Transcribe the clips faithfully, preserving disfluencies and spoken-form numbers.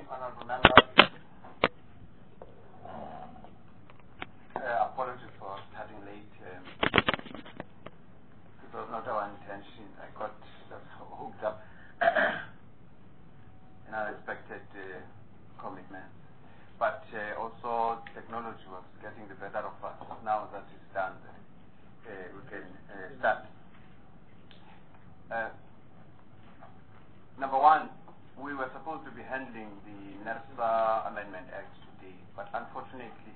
honorable members. Uh, apologies for starting late. Um, it was not our intention. I got uh, hooked up in unexpected uh, commitments. But uh, also technology was getting the better of us. Now that it's done, uh, we can uh, start. Uh, number one, we were supposed to be handling the NERSA Amendment Act today, but unfortunately,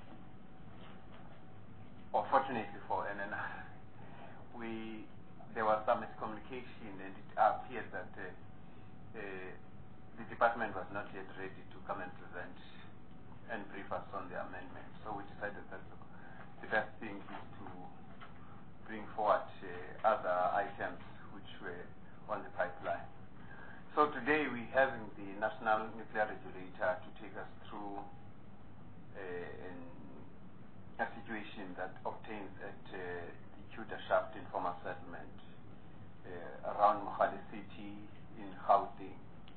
or fortunately for N N R, we, there was some miscommunication, and it appeared that uh, uh, the department was not yet ready to come and present and brief us on the amendment. So we decided that the best thing is to bring forward uh, other items which were on the pipeline. So today we're having the National Nuclear Regulator to take us through uh, an, a situation that obtains at uh, the Kuta Shaft Informal Settlement uh, around Mohale City in Gauteng.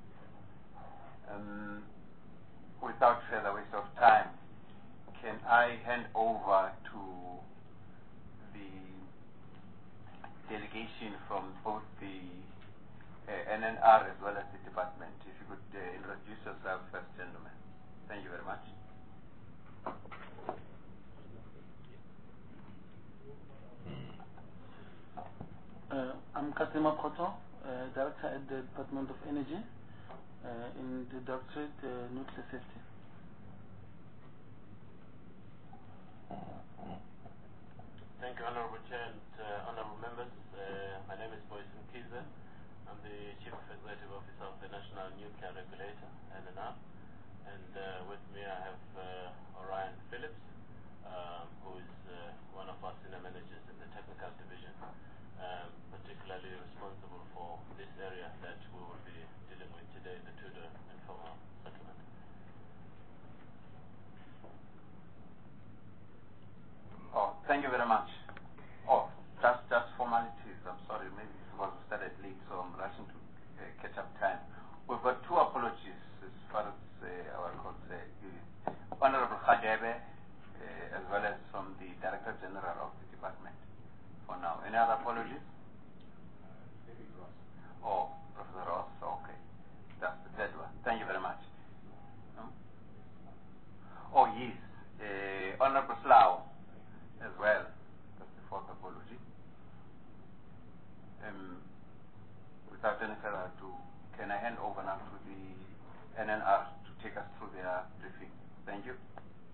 Um, without further waste of time, can I hand over to the delegation from both the uh, N N R as well as the department? If you could uh, introduce yourself first, gentlemen. Thank you very much. Uh, I'm Kasima Proto, uh, Director at the Department of Energy uh, in the Directorate uh, Nuclear Safety. Thank you, Honorable Chair and uh, Honorable Members. Uh, my name is Boyson Kiza. I'm the Chief Executive Officer of the National Nuclear Regulator, N N R. And uh, with me I have uh, Orion Phillips, um, who is uh, one of our senior managers in the Technical Division, um, particularly responsible for this area that we will be dealing with today, the Tudor Informal Settlement. Oh, thank you very much. Oh, just, just formalities. I'm sorry, maybe because we started late, so I'm rushing to uh, catch up time. We've got two apologies as far as uh, our calls. Uh, Honorable Khadebe, uh, as well as from the Director General of the department for now. Any other apologies? Oh, Professor Ross, okay. That's the third one. Thank you very much. Um, oh, yes. Uh, Honorable Slough as well. That's the fourth apology. Um, without any further ado, can I hand over now to the N N R to take us through their briefing? Thank you.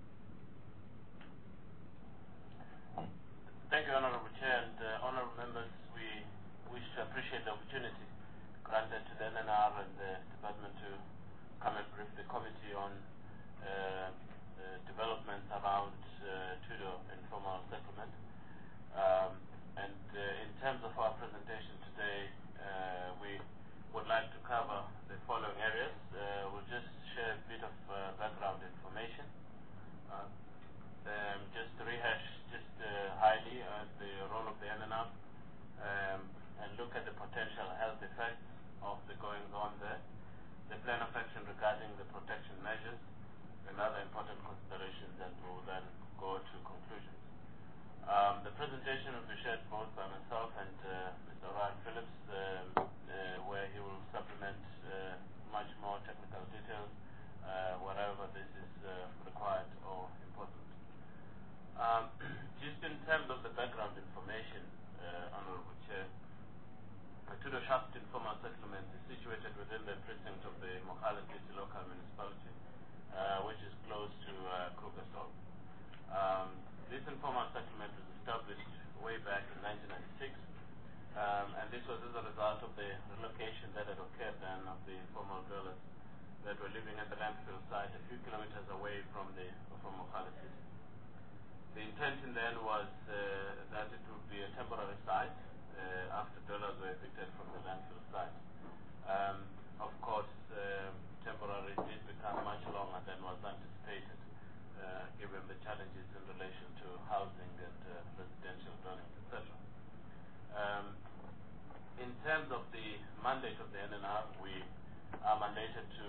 Thank you, Honorable Chair and uh, Honorable Members. We wish to appreciate the opportunity granted to the N N R and the Department to come and brief the committee on uh, the developments around uh, Tudor Informal Settlement. Um, and uh, in terms of our presentation today, uh, we would like to cover the following areas. Uh, we'll just share a bit of uh, background information. Uh, um, just to rehash just uh, highly uh, the role of the N N R um, and look at the potential health effects of the goings on there, the plan of action regarding the protection measures, and other important considerations, and we'll then go to conclusions. Um, the presentation will be shared both by myself and uh, Mister Ryan Phillips, um, uh, where he will supplement uh, much more technical details, uh, wherever this is uh, required or important. Um, just in terms of the background information, uh, Honorable Chair, the Tudor Shaft Informal Settlement is situated within the precinct of the Mohale City Local Municipality, uh, which is close to uh, Krugersdorp. Um, this informal settlement was established way back in nineteen ninety-six, um, and this was as a result of the relocation that had occurred then of the informal dwellers that were living at the landfill site a few kilometers away from the from Mohale City. The intention then was uh, that it would be a temporary site uh, after dwellers were evicted from the landfill site. Um, of course, uh, temporary did become much longer than was anticipated, uh, given the challenges in relation to housing and uh, residential dwellings, et cetera. Um, in terms of the mandate of the N N R, we are mandated to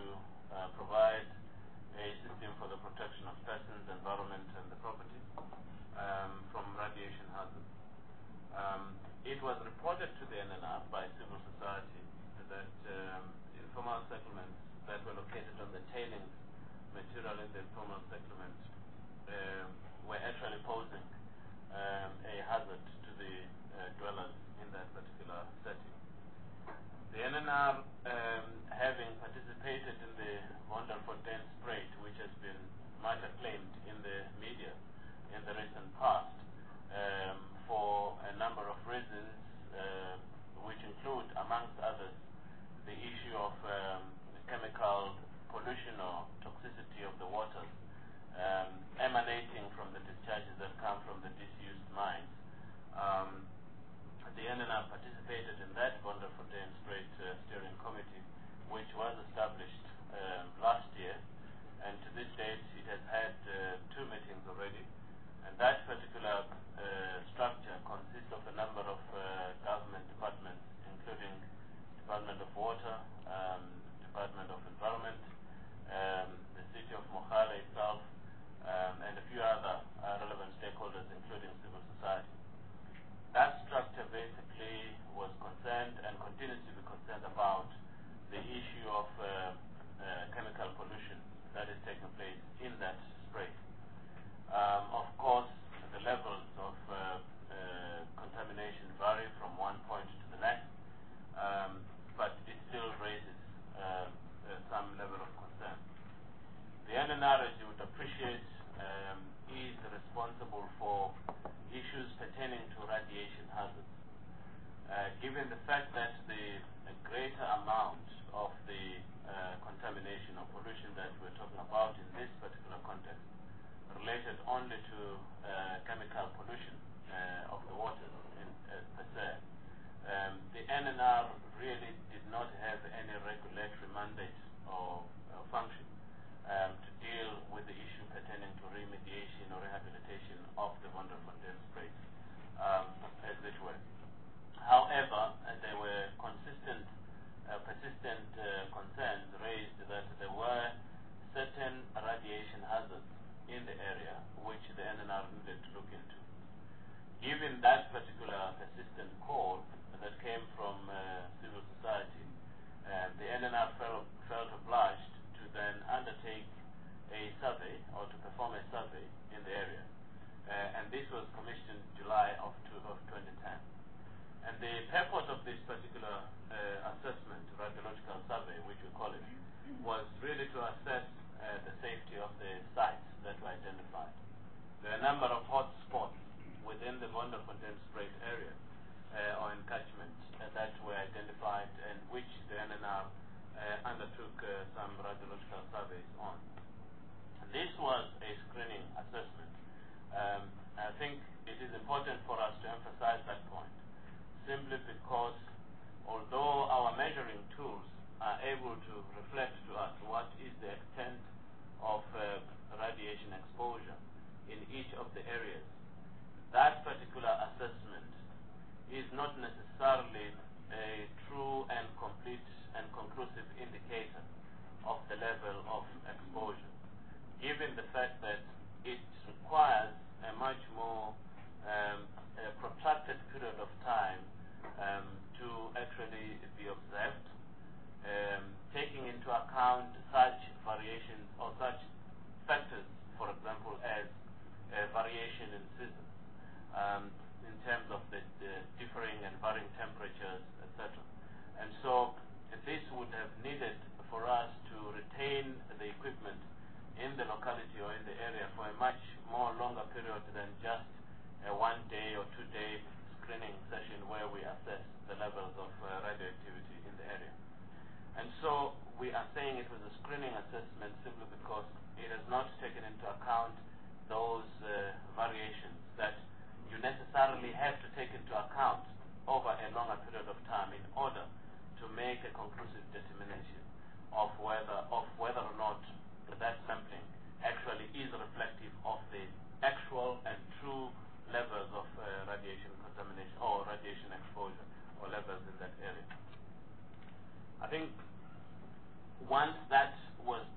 uh, provide a system for the protection of persons, environment, and the property um, from radiation hazards. Um, it was reported to the N N R by civil society that um, informal settlements that were located on the tailings material in the informal settlement um, were actually posing um, a hazard to the uh, dwellers in that particular setting. The N N R, um, having participated in the Wonderfontein Spruit, which has been much acclaimed in the media in the recent past, um, for a number of reasons, uh, which include, amongst others, the issue of um, chemical pollution or toxicity of the waters um, emanating from the discharges that come from the disused mines. Um, the N N R participated in that Wonderfontein Spruit uh, steering committee, which was established um, last year, and to this date it has had uh, two meetings already. And that particular uh, structure consists of a number of uh, government departments, including Department of Water, um, Department of Environment, um, the city of Mogale itself, um, and a few other uh, relevant stakeholders, including civil society. That structure basically was concerned and continues to be concerned about the issue of uh, uh, chemical pollution that is taking place in that spray. Um, of course, the levels of uh, uh, contamination vary from one point to the next, um, but it still raises uh, uh, some level of concern. The N N R, as you would appreciate, um, is responsible for issues pertaining to radiation hazards. Uh, given the fact that the a greater amount of the uh, contamination or pollution that we're talking about in this particular context related only to uh, chemical pollution uh, of the waters in, uh, per se, um, the N N R really did not have any regulatory mandate or, or function um, to deal with the issue pertaining to remediation or rehabilitation of the Wonderfontein Spruit, um, as it were. However, uh, there were consistent, uh, persistent uh, concerns raised that there were certain radiation hazards in the area which the N N R needed to look into. Given that particular persistent call that came from uh, civil society, uh, the N N R felt, felt obliged to then undertake a survey or to perform a survey in the area. Uh, and this was commissioned July of, two, of twenty ten. And the purpose of this particular uh, assessment, radiological survey, which we call it, was really to assess uh, the safety of the sites that were identified. There are a number of hot spots within the Wonderfontein Spruit area uh, or encatchment uh, that were identified and which the N N R uh, undertook uh, some radiological surveys on. This was a screening assessment. Um, I think it is important for us to emphasize that point, simply because although our measuring tools are able to reflect to us what is the extent of uh, radiation exposure in each of the areas, that particular assessment is not necessarily a true and complete and conclusive indicator of the level of exposure, given the fact that it requires a much more um, a protracted period of time um, to actually be observed, um, taking into account such variations or such factors, for example, as uh, variation in seasons, um, in terms of the, the differing and varying temperatures, et cetera. And so this would have needed for us to retain the equipment in the locality or in the area for a much more longer period than just a one day or two day screening session where we assess the levels of uh, radioactivity in the area. And so we are saying it was a screening assessment simply because it has not taken into account those uh, variations that you necessarily have to take into account over a longer period of time in order to make a conclusive determination of whether of whether or not that sampling actually is reflective of the actual and true levels of uh, radiation contamination or radiation exposure or levels in that area. I think once that was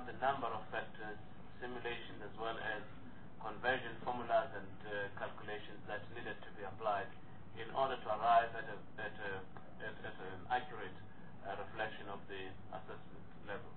a number of factors, simulation as well as conversion formulas and uh, calculations that needed to be applied in order to arrive at, a, at, a, at, at an accurate uh, reflection of the assessment level.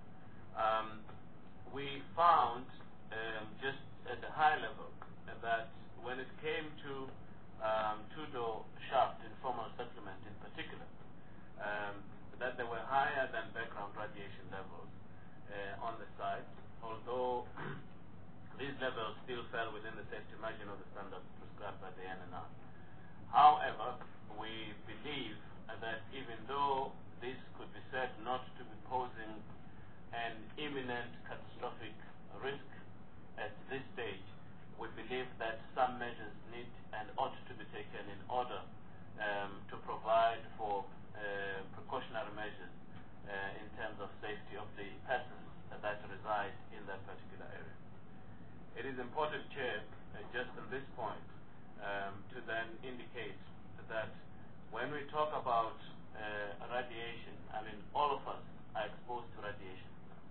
Um, we found, um, just at the high level, uh, that when it came to um, two-door shaft informal settlement in particular, um, that they were higher than background radiation levels uh, on the site, although these levels still fell within the safety margin of the standards prescribed by the N N R. However, we believe that even though this could be said not to be posing an imminent catastrophic risk at this stage, we believe that some measures need and ought to be taken in order um, to provide for uh, precautionary measures uh, in terms of safety of the persons that reside in that particular area. It is important, Chair, uh, just on this point, um, to then indicate that when we talk about uh, radiation, I mean, all of us are exposed to radiation.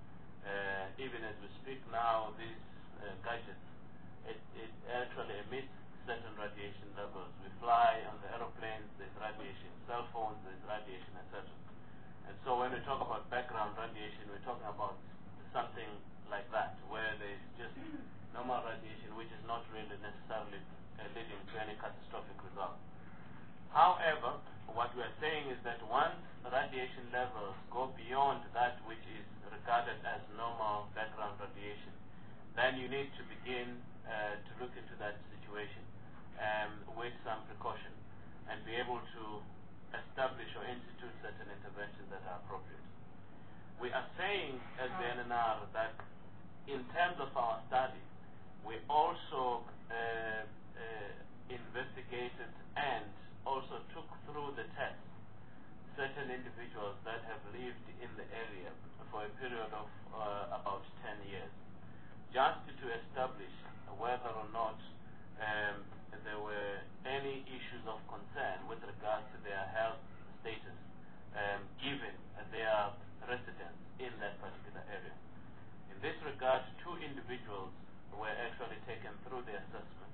Uh, even as we speak now, these uh, gadgets, it, it actually emits certain radiation levels. We fly on the aeroplanes, there's radiation, cell phones, there's radiation, et cetera. And so when we talk about background radiation, we're talking about something like that, where there's just normal radiation, which is not really necessarily uh, leading to any catastrophic result. However, what we are saying is that once radiation levels go beyond that which is regarded as normal background radiation, then you need to begin uh, to look into that situation um, with some precaution and be able to establish or institute certain interventions that are appropriate. We are saying as the N N R that in terms of our study, we also uh, uh, investigated and also took through the test certain individuals that have lived in the area for a period of uh, about ten years, just to establish whether or not um, there were any issues of concern with regards to their health status, um, given their residence in that particular area. In this regard, two individuals were actually taken through the assessment.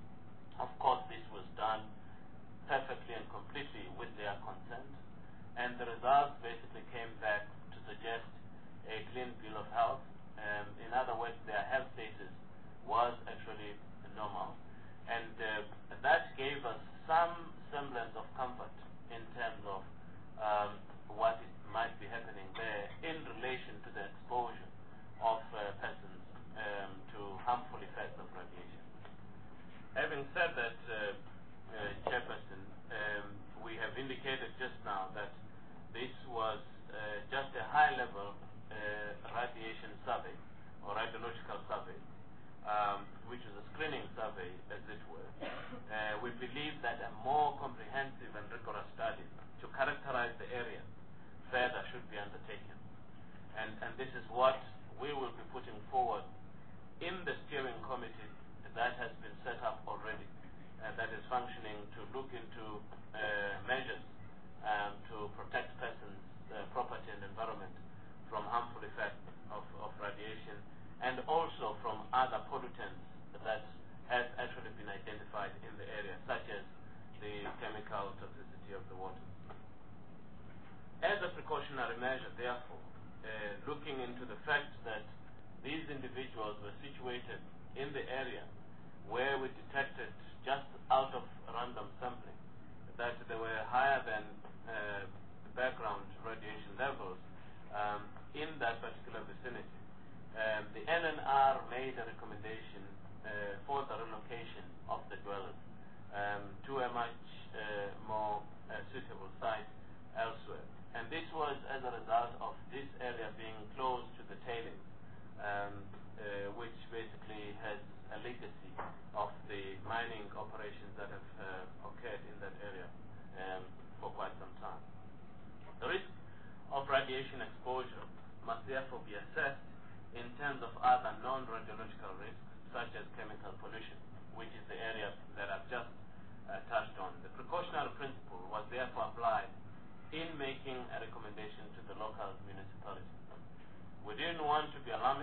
Of course, this was done perfectly and completely with their consent, and the results basically came back to suggest a clean bill of health. Um, in other words, their health status was actually normal, and uh, that gave us some semblance of comfort in terms of um, what it might be happening there in relation to the exposure of uh, persons um, to harmful effects of radiation. Having said that, uh, uh, Chairperson, um, we have indicated just now that this was uh, just a high-level uh, radiation survey or radiological survey, um, which is a screening survey, as it were. Uh, we believe that a more comprehensive and rigorous study to characterize the area further should be undertaken. And, and this is what we will be putting forward in the steering committee that has been set up already, uh, that is functioning to look into uh, measures um, to protect persons, uh, property and environment from harmful effects of, of radiation, and also from other pollutants that have actually been identified in the area, such as the chemical toxicity of the water. As a precautionary measure, therefore, uh, looking into the fact that these individuals were situated in the area where we detected, just out of random sampling, that they were higher than uh, background radiation levels um, in that particular vicinity, um, the N N R made a recommendation uh, for the relocation of the dwellers um, to a much uh, more uh, suitable site elsewhere. And this was as a result of this area being close to the tailings, um, uh, which basically has a legacy of the mining operations that have uh, occurred in that area um, for quite some time. The risk of radiation exposure must therefore be assessed in terms of other non-radiological risks, such as chemical pollution, which is the area that I've just uh, touched on. The precautionary principle was therefore applied in making a recommendation to the local municipality. We didn't want to be alarmed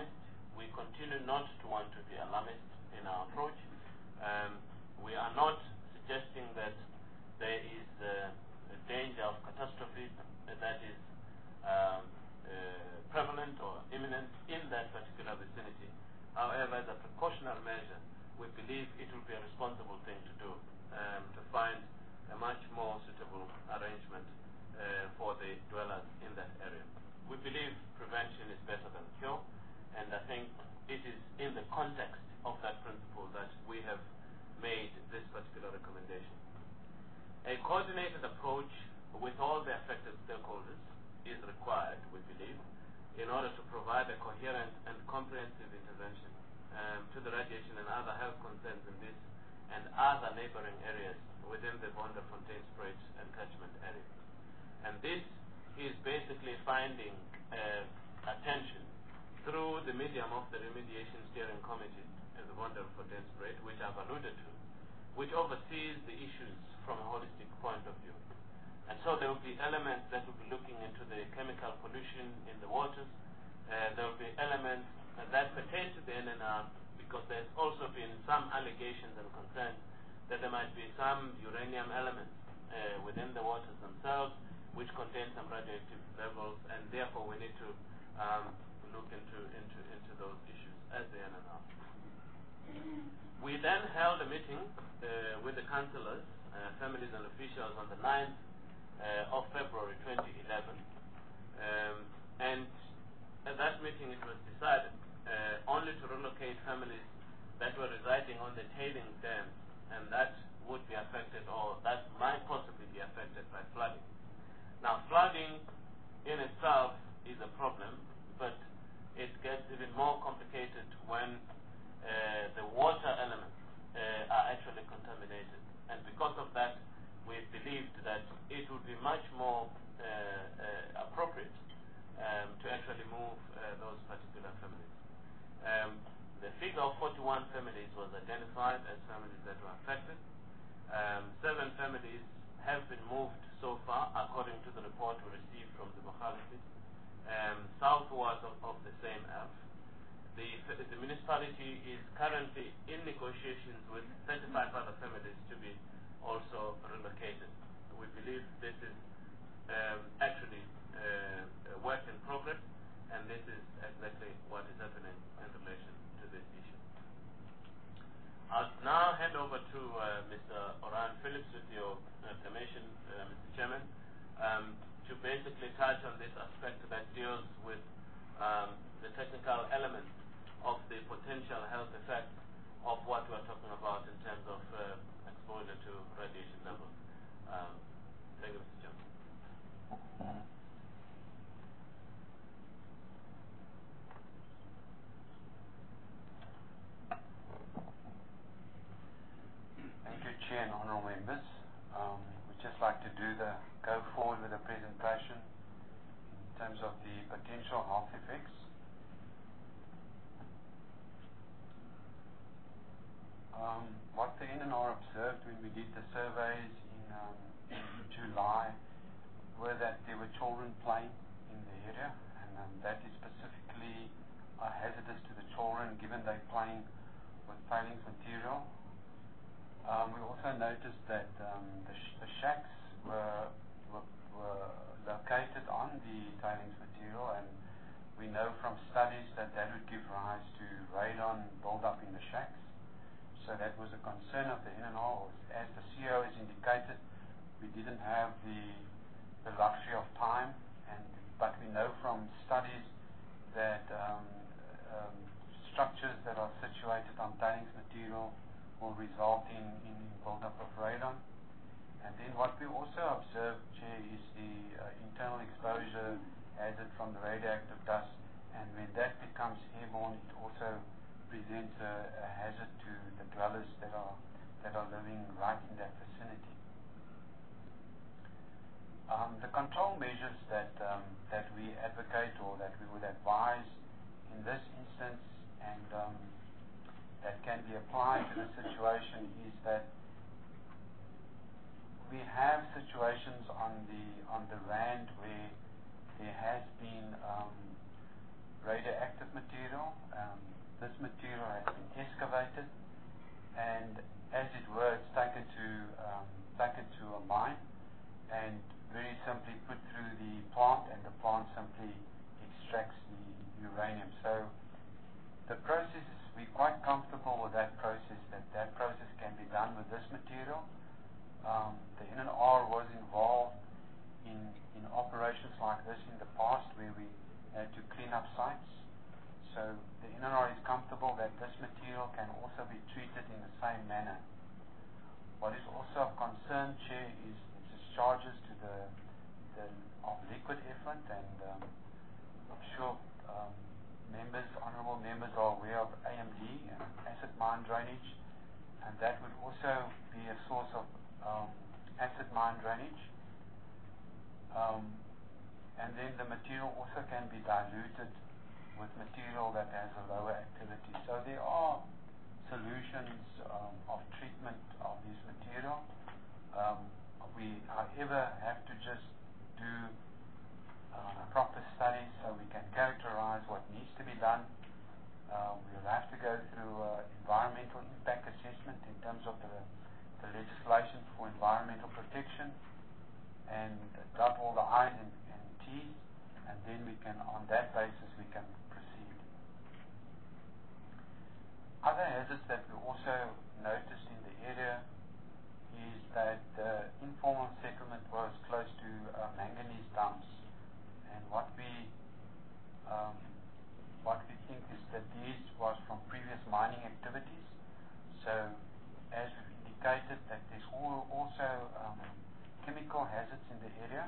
tend not to want to be alarmist in our approach. Um, we are not suggesting that there is uh, a danger of catastrophe that is um, uh, prevalent or imminent in that particular vicinity. However, as a precautionary measure, we believe it will be a responsible thing to do, um, to find a much more suitable arrangement uh, for the dwellers in that area. We believe prevention is better than cure, and I think it is in the context of that principle that we have made this particular recommendation. A coordinated approach with all the affected stakeholders is required, we believe, in order to provide a coherent and comprehensive intervention um, to the radiation and other health concerns in this and other neighboring areas within the Vonderfontein-Spruit and catchment area. And this is basically finding uh, attention through the medium of the Remediation Steering Committee at the Vonderfontein-Spruit, which I've alluded to, which oversees the issues from a holistic point of view. And so there will be elements that will be looking into the chemical pollution in the waters. Uh, there will be elements uh, that pertain to the N N R, because there's also been some allegations and concerns that there might be some uranium elements uh, within the waters themselves which contain some radioactive levels, and therefore we need to um, look into, into, into those issues as the N N R. We then held a meeting uh, with the councillors, uh, families and officials on the ninth uh, of February twenty eleven, um, and at that meeting it was decided uh, only to relocate families that were residing on the tailing dams and that would be affected, or that might possibly be affected by flooding. Now, flooding in itself is a problem, but it gets even more complicated when uh, the water elements uh, are actually contaminated. And because of that, we believed that it would be much more uh, uh, appropriate um, to actually move uh, those particular families. Um, the figure of forty-one families was identified as families that were affected. Um, seven families have been moved so far, according to the report we received from the Mokhalisi, um, southwards of, of the same F. The, the municipality is currently in negotiations with thirty-five other families to be also relocated. We believe this is um, actually uh, a work in progress, and this is exactly what is happening in relation to this issue. I'll now hand over to uh, Mister Oran Phillips, with your uh, permission, uh, Mister Chairman, um, to basically touch on this aspect that deals with um, the technical elements of the potential health effects of what we're talking about in terms of uh, exposure to radiation levels. Um, thank you, Mister Chairman. Thank you, Chair and honourable members. Um, we'd just like to do the go forward with the presentation in terms of the potential health effects. Um, what the N N R observed when we did the surveys in, um, in July were that there were children playing in the area, and um, that is specifically uh, hazardous to the children given they're playing with tailings material. Um, we also noticed that um, the, sh the shacks were, were, were located on the tailings material, and we know from studies that that would give rise to radon build-up in the shacks. So that was a concern of the N N R. As the C O has indicated, we didn't have the, the luxury of time, and but we know from studies that um, um, structures that are situated on tailings material will result in, in build-up of radon. And then what we also observed, Chair, is the uh, internal exposure hazard from the radioactive dust, and when that becomes airborne, it also presents a, a hazard to the dwellers that are that are living right in that vicinity. Um, the control measures that um, that we advocate or that we would advise in this instance, and um, that can be applied to the situation, is that we have situations on the on the land where there has been um, radioactive material. Um, this material has been excavated, and as it were, it's taken to um, taken to a mine, and very simply put through the plant, and the plant simply extracts the uranium. So the process, we're quite comfortable with that process, that that process can be done with this material. Um, the N N R was involved in, in operations like this in the past where we had to clean up sites. So the N N R is comfortable that this material can also be treated in the same manner. What is also of concern, Chair, is discharges to the, the of liquid effluent, and um, I'm sure um, members, honourable members, are aware of A M D, uh, acid mine drainage, and that would also be a source of um, acid mine drainage. Um, and then the material also can be diluted with material that has a lower activity. So there are solutions um, of treatment of this material. Um, we, however, have to just do uh, proper studies so we can characterize what needs to be done. Uh, we'll have to go through uh, environmental impact assessment in terms of the, the legislation for environmental protection, and dot all the I's and, and T's, and then we can, on that basis, we can proceed. Other hazards that we also noticed in the area is that the informal settlement was close to uh, manganese dumps, and what we um, what we think is that these was from previous mining activities. So, as we've indicated, that there's all, also um, chemical hazards in the area.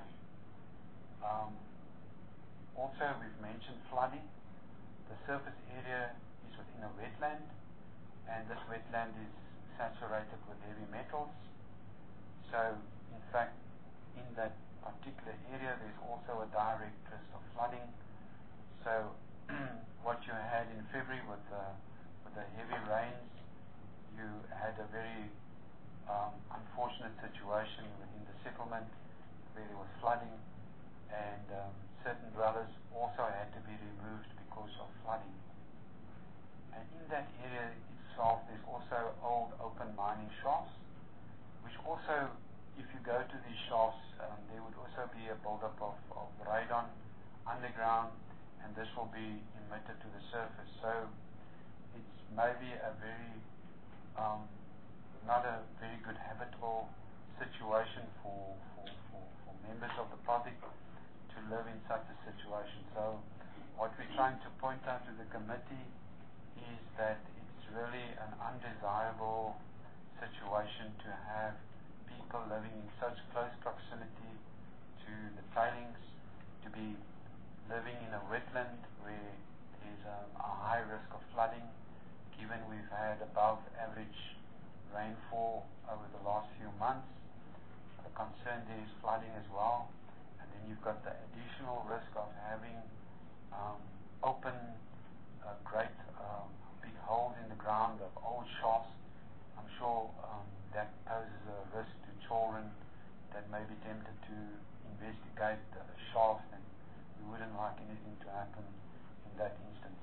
Um, also, we've mentioned flooding. The surface area is within a wetland, and this wetland is saturated with heavy metals. So, in fact, in that particular area, there's also a direct risk of flooding. So, what you had in February with the, with the heavy rains, you had a very um, unfortunate situation within the settlement where there was flooding, and um, certain dwellers also had to be removed because of flooding. And in that area itself, there's also old open mining shafts, which also, if you go to these shafts, um, there would also be a buildup of, of radon underground, and this will be emitted to the surface. So it's maybe a very, um, not a very good habitable situation for, for, for, for members of the public to live in such a situation. So what we're trying to point out to the committee is that it's really an undesirable situation to have people living in such close proximity to the tailings, to be living in a wetland where there's um, a high risk of flooding, given we've had above average rainfall over the last few months. The concern there is flooding as well, and then you've got the additional risk of having um, open, uh, great um, big holes in the ground of old shafts. I'm sure um, that poses a risk to children that may be tempted to investigate uh, shafts, and we wouldn't like anything to happen in that instance.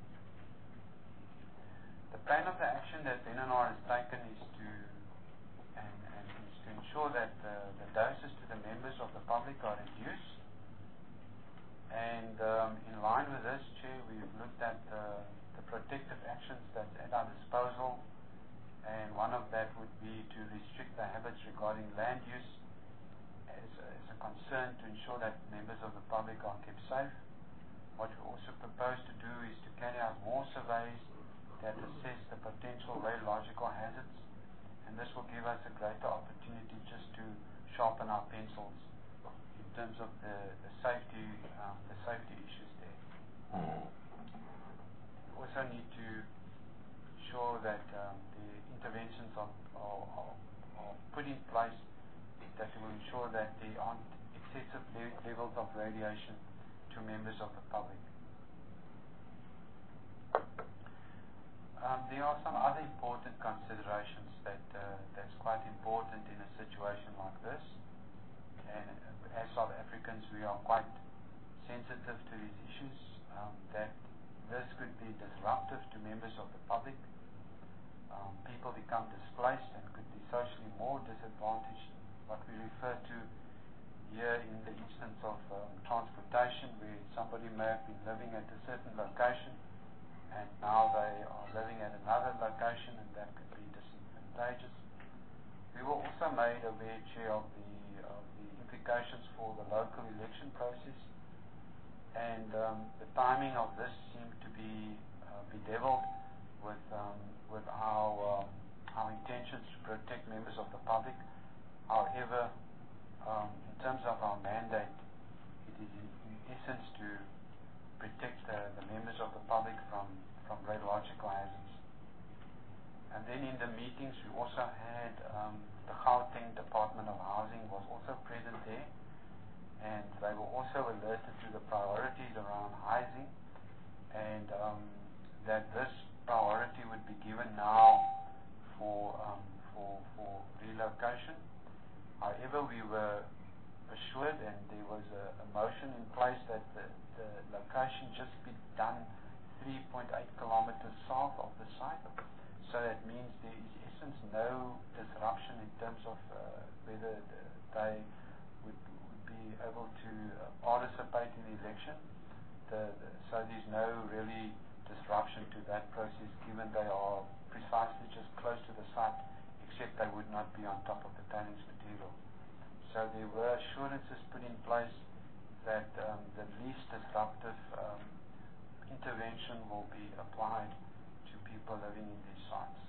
The plan of the action that N N R has taken is to and, and is to ensure that uh, the doses to the members of the public are reduced. And um, in line with this, Chair, we've looked at uh, the protective actions that's at our disposal, and one of that would be to restrict the habits regarding land use as, as a concern to ensure that members of the public are kept safe. What we also propose to do is to carry out more surveys that assess the potential radiological hazards, and this will give us a greater opportunity just to sharpen our pencils in terms of the, the safety um, the safety issues there. We also need to ensure that um, the interventions are, are, are, are put in place that will ensure that there aren't excessive le levels of radiation to members of the public. Um, there certain location, and now they are living at another location, and that could be disadvantageous. We were also made aware, Chair, of the, of the implications for the local election process, and um, the timing of this seemed to be uh, bedeviled with, um, with our, um, our intentions to protect members of the public. However, um, in terms of our mandate, it is in, in essence to protect uh, the members of the public from, from radiological hazards. And then in the meetings, we also had um, the Gauteng Department of Housing was also present there, and they were also alerted to the priorities around housing, and um, that this priority would be given now for, um, for, for relocation. However, we were assured, and there was a, a motion in place that the, the location just be done three point eight kilometers south of the site. So that means there is in essence no disruption in terms of uh, whether the, they would, would be able to uh, participate in the election. The, the, so there's no really disruption to that process, given they are precisely just close to the site, except they would not be on top of the tailings material. So there were assurances put in place that um, the least disruptive um, intervention will be applied to people living in these sites.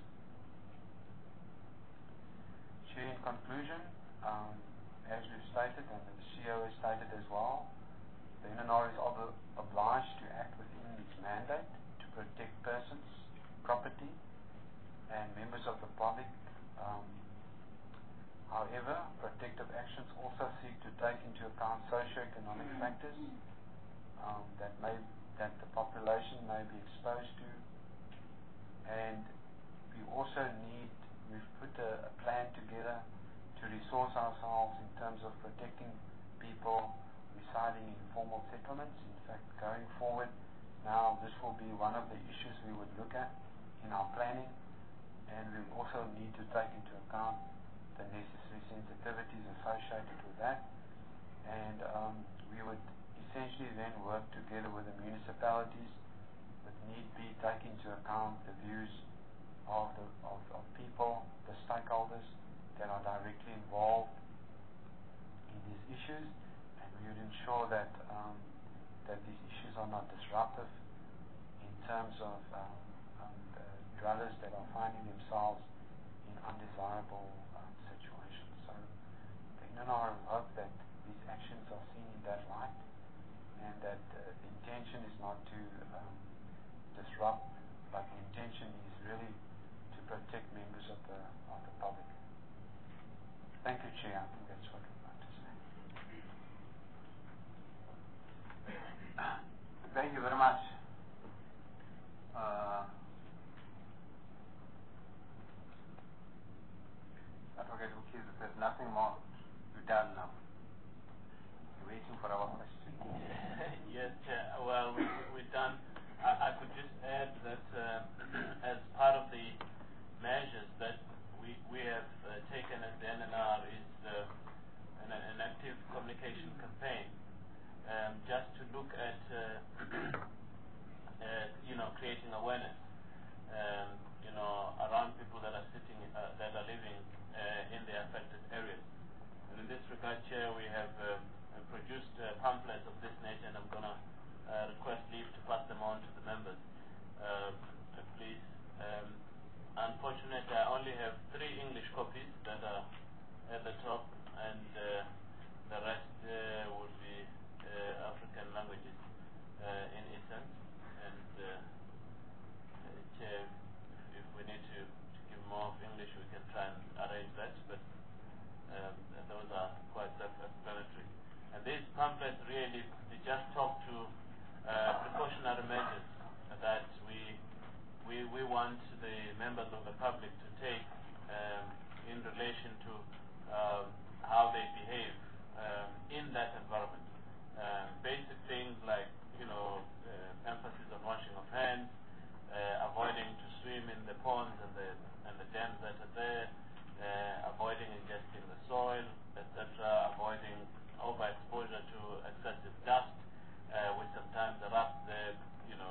Chair, in conclusion, um, as we've stated, and the C O has stated as well, the N N R is ob obliged to act within its mandate to protect persons, property, and members of the public. Um, However, protective actions also seek to take into account socio-economic factors um, that may that the population may be exposed to, and we also need we've put a, a plan together to resource ourselves in terms of protecting people residing in informal settlements. In fact, going forward, now this will be one of the issues we would look at in our planning, and we also need to take into account the necessary sensitivities associated with that, and um, we would essentially then work together with the municipalities, but need be take into account the views of the of, of people, the stakeholders that are directly involved in these issues, and we would ensure that um, that these issues are not disruptive in terms of um, um, the dwellers that are finding themselves in undesirable N N R hope that these actions are seen in that light, and that uh, the intention is not to um, disrupt, but the intention is really to protect members of the of the public. Thank you, Chair. I think that's what we'd like to say. Thank you very much. Uh, Advocate Mkhize says nothing more. Done now. We're waiting for our question. Yes, Chair. Well, we, we're done. I, I could just add that uh, as part of the measures that we, we have uh, taken as the N N R is uh, an, an active communication campaign, um, just to look at, uh, uh, you know, creating awareness, um, you know, around people that are sitting, uh, that are living uh, in the affected areas. In this regard, Chair, we have uh, produced uh, pamphlets of this nature, and I'm going to uh, request leave to pass them on to the members. Uh, please. Um, unfortunately, I only have three English copies that are at the top, and uh, the rest uh, would be uh, African languages uh, in essence. And uh, uh, Chair, if, if we need to, to give more of English, we can try and arrange that. But Um, those are quite self-explanatory. And these pamphlets really they just talk to uh, precautionary measures that we, we we want the members of the public to take um, in relation to um, how they behave um, in that environment. Um, basic things like you know uh, emphasis on washing of hands, uh, avoiding to swim in the ponds and the and the dams that are there. Uh, avoiding ingesting the soil, et cetera, avoiding overexposure to excessive dust, uh, which sometimes erupt the, you know,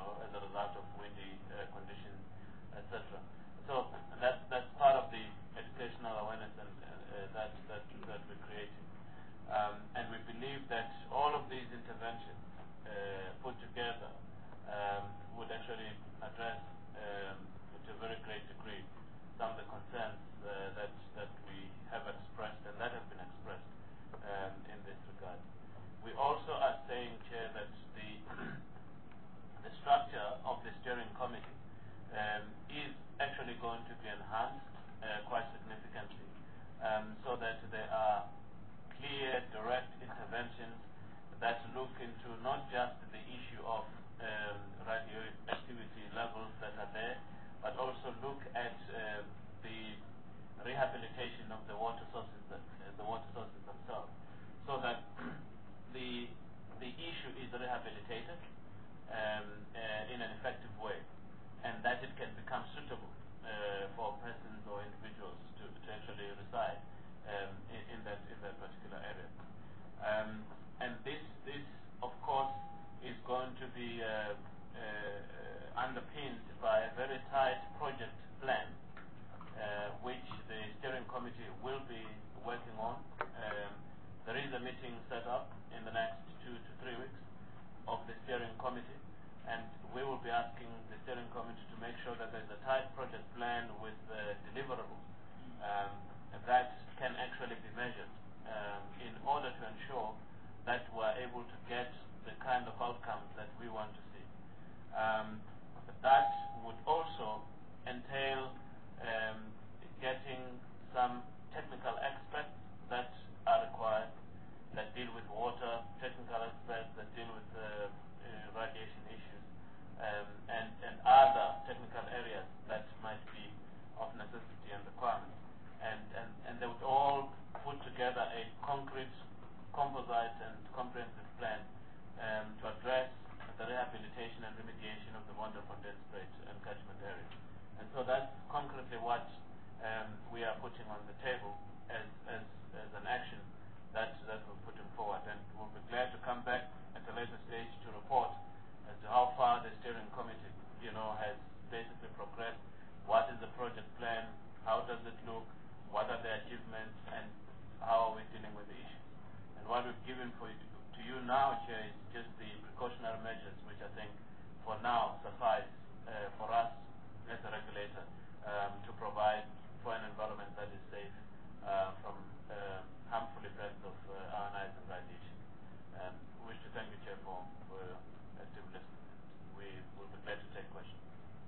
by a very tight project plan, uh, which the steering committee will be working on. Um, there is a meeting set up in the next two to three weeks of the steering committee, and we will be asking the steering committee to make sure that there is a tight project plan with uh, deliverables um, that can actually be measured um, in order to ensure that we're able to get the kind of outcomes that we want to see. Um, that would also entail um, getting some technical experts that are required, that deal with water, technical experts that deal with uh, uh, radiation issues, um, and, and other technical areas that might be of necessity and requirement. And, and, and they would all put together a concrete, composite and comprehensive plan um, to address the rehabilitation and remediation of the Wonderfontein Strait and catchment area. And so that's concretely what um, we are putting on the table as, as, as an action that, that we're putting forward. And we'll be glad to come back at a later stage to report as to how far the steering committee, you know, has basically progressed. What is the project plan? How does it look? What are the achievements? And how are we dealing with the issues? And what we've given for you, to you now, Chair, is just the precautionary measures, which I think for now suffice uh, for us as a regulator um, to provide for an environment that is safe uh, from uh, harmful effects of uh, ionizing radiation. Um, we wish to thank you, Chair, for, for active listening. We will be glad to take questions.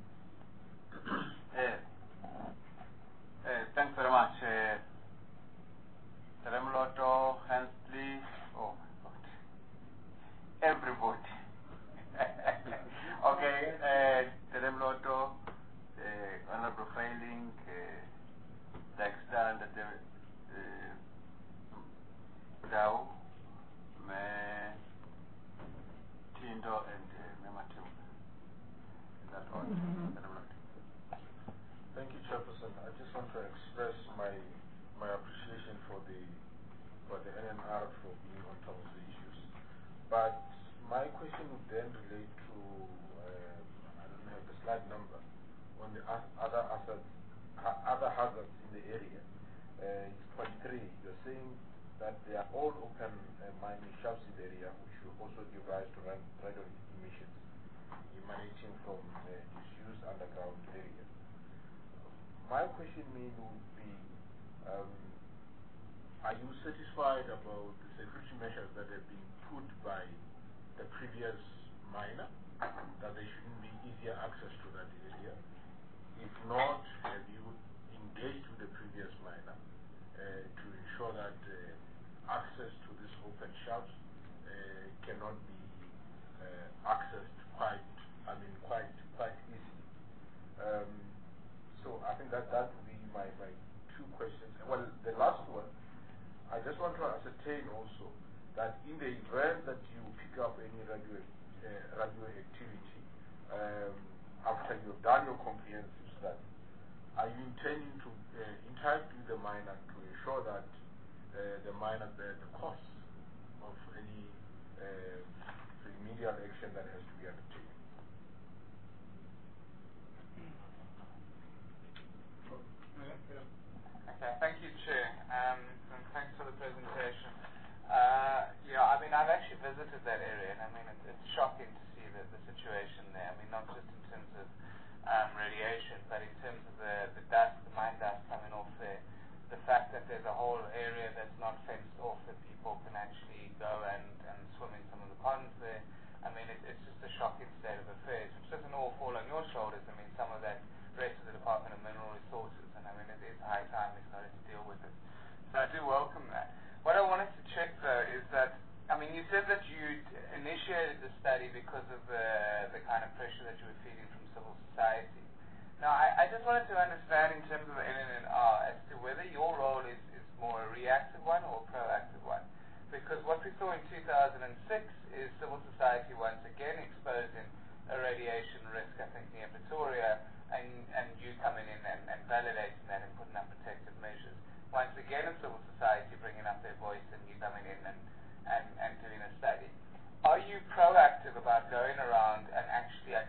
uh, uh, thanks very much. Uh, Teremloto, Hensley, oh my God, everybody. Okay, uh, Teremloto, uh, Honorable Failing, uh, Dexter, and the uh, Dow, Me, Tindo, and uh, Mematiu. In that order. Mm-hmm. Thank you, Chairperson. I just want to express my my appreciation for the for the N N R for being on top of the issues. But my question would then relate to uh, I don't have the slide number on the other assets, other hazards in the area. Uh, it's point three. You're saying that they are all open uh, mining shafts in the area, which will also give rise to radon emissions emanating from uh, disused underground area. My question maybe would be, um, are you satisfied about the security measures that have been put by the previous miner, that there shouldn't be easier access to that area? If not, have you engaged with the previous miner uh, to ensure that uh, access to these open shafts uh, cannot be uh, accessed quite, I mean, quite, quite easily? Um, So I think that that would be my, my two questions. Well, the last one, I just want to ascertain also that in the event that you pick up any radio, uh, radioactivity um, after you've done your comprehensive study, are you intending to uh, interact with the miner to ensure that uh, the miner bears the cost of any uh, remedial action that has to be undertaken? Okay, thank you, Chair, um, and thanks for the presentation. Uh, yeah, I mean, I've actually visited that area, and I mean, it, it's shocking to see the, the situation there. I mean, not just in terms of um, radiation, but in terms of the, the dust, the mine dust coming off there. The fact that there's a whole area that's not fenced off, that people can actually go and, and swim in some of the ponds there. I mean, it, it's just a shocking state of affairs, which doesn't all fall on your shoulders. I mean, some of that rests with the Department of Mineral Resources, and I mean, it is high time we started to deal with it. So I do welcome that. What I wanted to check, though, is that, I mean, you said that you initiated the study because of the, the kind of pressure that you were feeling from civil society. Now, I, I just wanted to understand in terms of the N N R as to whether your role is, is more a reactive one or a proactive one. Because what we saw in two thousand six is civil society once again exposing a radiation risk, I think, near Pretoria, and, and you coming in and, and validating that and putting up protective measures. Once again, a civil society bringing up their voice and you coming in and, and, and doing a study. Are you proactive about going around and actually identifying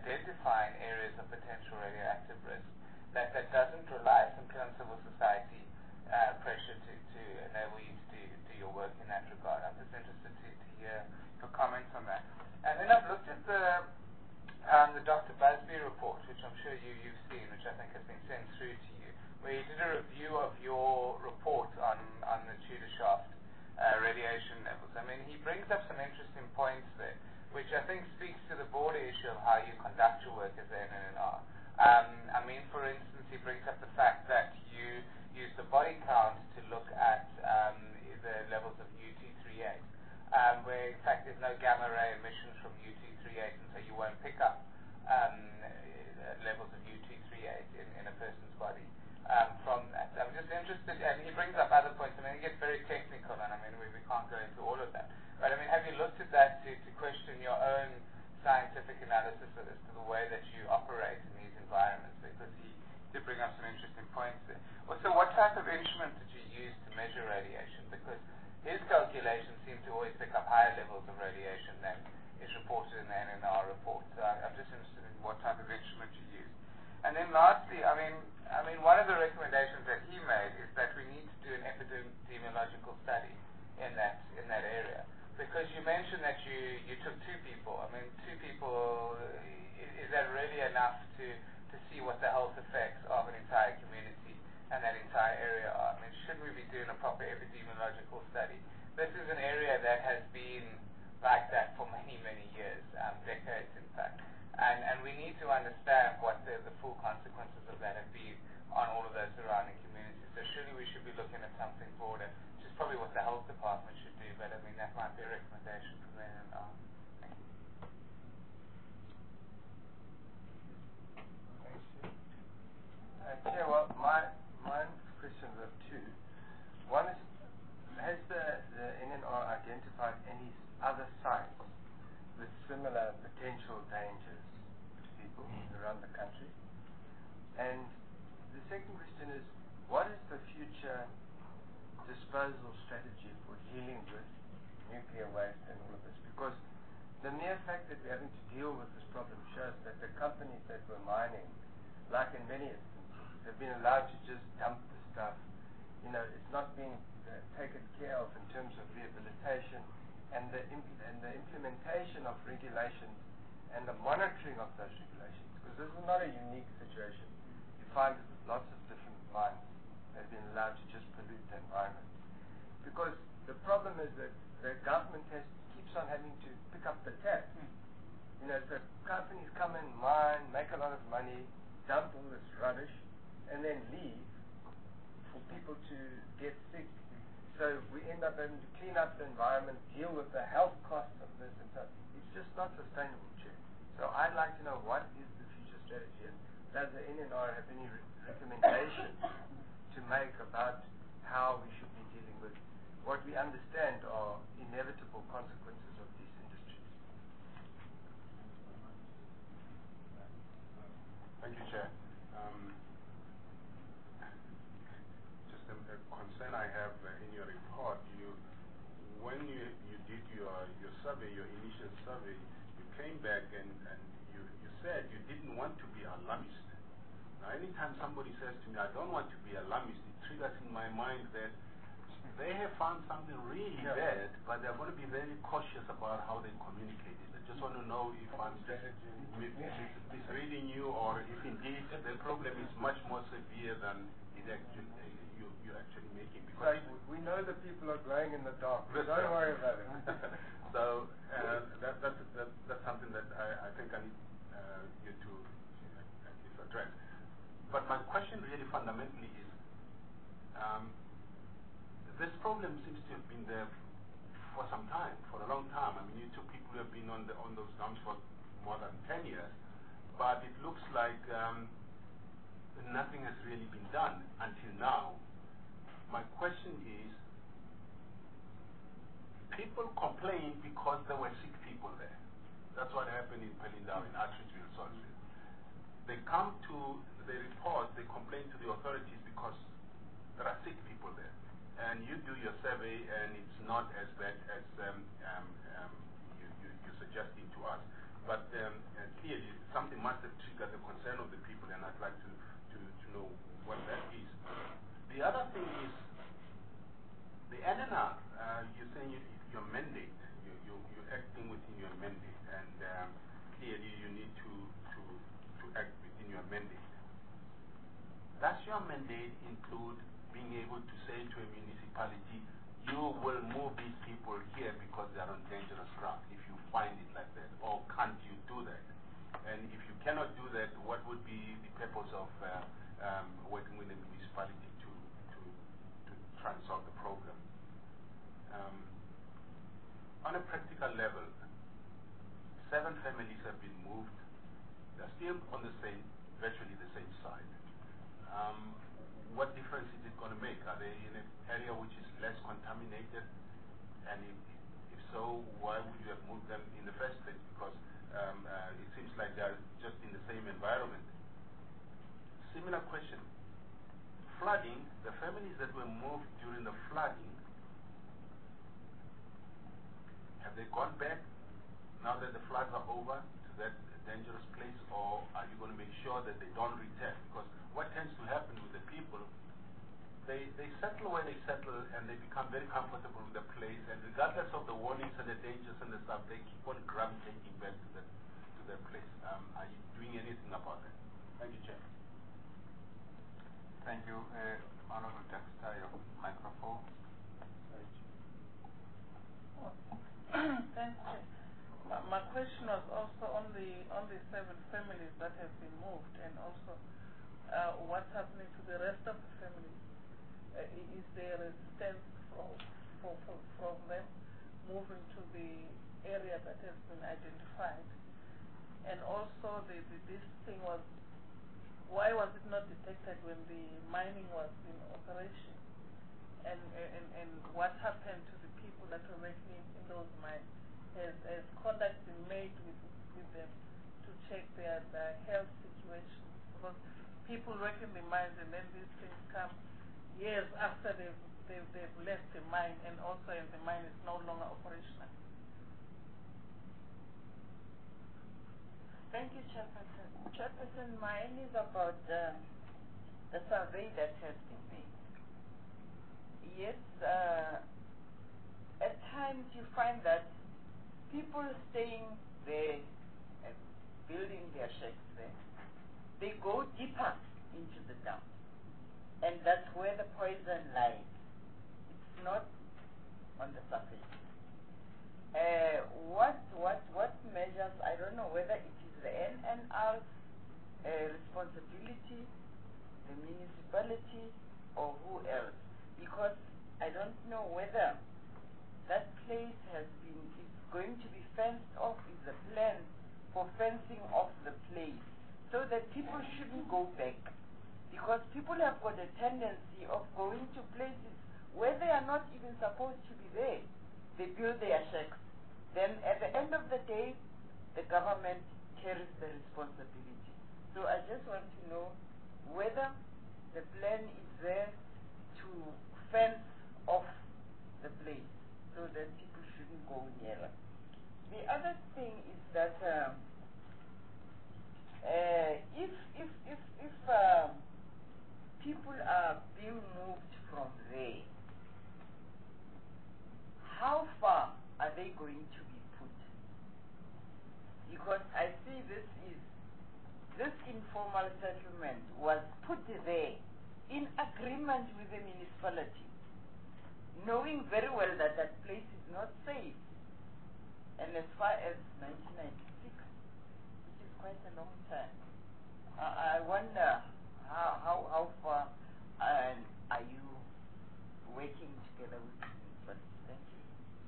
identifying areas of potential radioactive risk that, that doesn't rely simply on civil society uh, pressure to, to enable you to do, do your work in that regard? I'm just interested to, to hear your comments on that. And then I've looked at the um, the Doctor Busby report, which I'm sure you, you've seen, which I think has been sent through to you, where you did a review of your report on, on the Tudor shaft uh, radiation levels. I mean, he brings up some interesting points there, which I think speaks to the broader issue of how you conduct your work as an N N R. Um, I mean, for instance, he brings up the fact that you use the body count to look at um, the levels of U two thirty-eight, um, where in fact there's no gamma ray emissions from U two thirty-eight, and so you won't pick up um, levels of U two thirty-eight in, in a person's body um, from that. I'm just interested, and he brings up other points. I mean, he gets very technical, and I mean, we, we can't go into all of that. But I mean, have you looked at that to, to question your own scientific analysis as to the way that you operate in these environments? Because he did bring up some interesting points there. Also, what type of instrument did you use to measure radiation? Because his calculations seem to always pick up higher levels of radiation than is reported in the N N R report. So I'm just interested in what type of instrument you use. And then lastly, I mean, I mean, one of the recommendations that he made is that we need to do an epidemiological study in that in that area. Because you mentioned that you, you took two people. I mean, two people, is, is that really enough to, to see what the health effects of an entire community and that entire area are? I mean, shouldn't we be doing a proper epidemiological study? This is an area that has been like that for many, many years, um, decades in fact. And, and we need to understand what the, the full consequences of that have been on all of those surrounding communities. So surely we should be looking at something broader, which is probably what the health department should do, but I mean, that might be a recommendation from there and on. Thank you. Uh, Chair, well, my, my questions are two. One is, has the, the N N R identified any other sites with similar potential dangers to people around the country? And the second question is, what is the future disposal strategy for dealing with nuclear waste and all of this? Because the mere fact that we're having to deal with this problem shows that the companies that were mining, like in many instances, have been allowed to just dump the stuff. You know, it's not being uh, taken care of in terms of rehabilitation and the, imp- and the implementation of regulations and the monitoring of those regulations. Because this is not a unique situation. You find it with lots of different mines that have been allowed to just pollute the environment. Because the problem is that the government has keeps on having to pick up the tab. Mm. You know, so companies come in, mine, make a lot of money, dump all this rubbish, and then leave for people to get sick. So we end up having to clean up the environment, deal with the health costs of this, and so it's just not sustainable, Chair. So I'd like to know, what is the future strategy, and does the N N R have any re- recommendations to make about how we should be dealing with what we understand are inevitable consequences of these industries? Thank you, Chair. Um, just a, a concern I have uh, in your report, you, when you, you did your, your survey, your initial survey, you came back and, and you, you said you didn't want to be alarmist. Now, anytime somebody says to me, I don't want to be alarmist, it triggers in my mind that they have found something really yeah. bad, but they're going to be very cautious about how they communicate it. I just want to know if I'm just mis- mis- misreading you, or if indeed the problem is much more severe than it actually, uh, you, you're actually making. Because so we know that people are glowing in the dark. Don't right. worry about it. So uh, that, that's, that, that's something that I, I think I need uh, you to uh, at least address. But my question really fundamentally is, um, this problem seems to have been there for some time, for a long time. I mean, you two people who have been on the, on those dumps for more than ten years, but it looks like um, nothing has really been done until now. My question is, people complain because there were sick people there. That's what happened in Pelindau, in Archidgeville, Salzville. They come to, they report, they complain to the authorities because there are sick people there. And you do your survey, and it's not as bad as um, um, um, you, you, you're suggesting to us. But um, uh, clearly, something must have concern of the people, and I'd like to, to, to know what that is. The other thing is the N N R. Uh, you're saying you, your mandate, you, you, you're acting within your mandate, and um, clearly you need to, to, to act within your mandate. Does your mandate include being able to say to a municipality, you will move these people here because they are on dangerous ground, if you find it like that, or can't you do that? And if you cannot do that, what would be the purpose of uh, um, working with the municipality to, to, to try and solve the problem? Um, on a practical level, seven families have been moved. They're still on the same, virtually the same site. Um, what difference is it going to make? Are they in an area which is less contaminated? And if, if so, why would you have moved them in the first place? Because um, uh, it seems like they're just in the same environment. Similar question. Flooding, the families that were moved during the flooding, have they gone back now that the floods are over to that dangerous place, or are you going to make sure that they don't return? Because what tends to happen with the people, they, they settle where they settle and they become very comfortable with the place, and regardless of the warnings and the dangers and the stuff, they keep on gravitating back to that, to that place. Um, are you doing anything about that? Thank you, Chair. Thank you. Uh, Honorable Dexter, your microphone. Thank you. My, my question was also on the on the seven families that have been moved, and also uh, what's happening to the rest of the families. Uh, is there resistance from, for, for, from them moving to the area that has been identified? And also, the, the, this thing was, why was it not detected when the mining was in operation? And, and, and what happened to the people that were working in, in those mines? Has, has contact been made with, with them to check their, their health situation? Because people work in the mines and then these things come years after they've, they've, they've left the mine, and also if the mine is no longer operational. Thank you, Chairperson. Chairperson, mine is about uh, the survey that has been made. Yes, uh, at times you find that people staying there, uh, building their shacks there, they go deeper into the dump. And that's where the poison lies. It's not on the surface. Uh, what, what, what measures, I don't know whether it is the N N R's uh, responsibility, the municipality, or who else. Because I don't know whether that place has been, is going to be fenced off, is the plan for fencing off the place, so that people shouldn't go back. Because people have got a tendency of going to places where they are not even supposed to be there. They build their shacks. Then at the end of the day, the government carries the responsibility. So I just want to know whether the plan is there to fence off the place so that people shouldn't go nearer. The other thing is that um, uh, if if if if um, people are being moved from there, how far are they going to be put? Because I see this is this informal settlement was put there in agreement with the municipality, knowing very well that that place is not safe. And as far as nineteen ninety-six, which is quite a long time, I, I wonder how, how, how far uh, are you working together with the municipality? Thank you.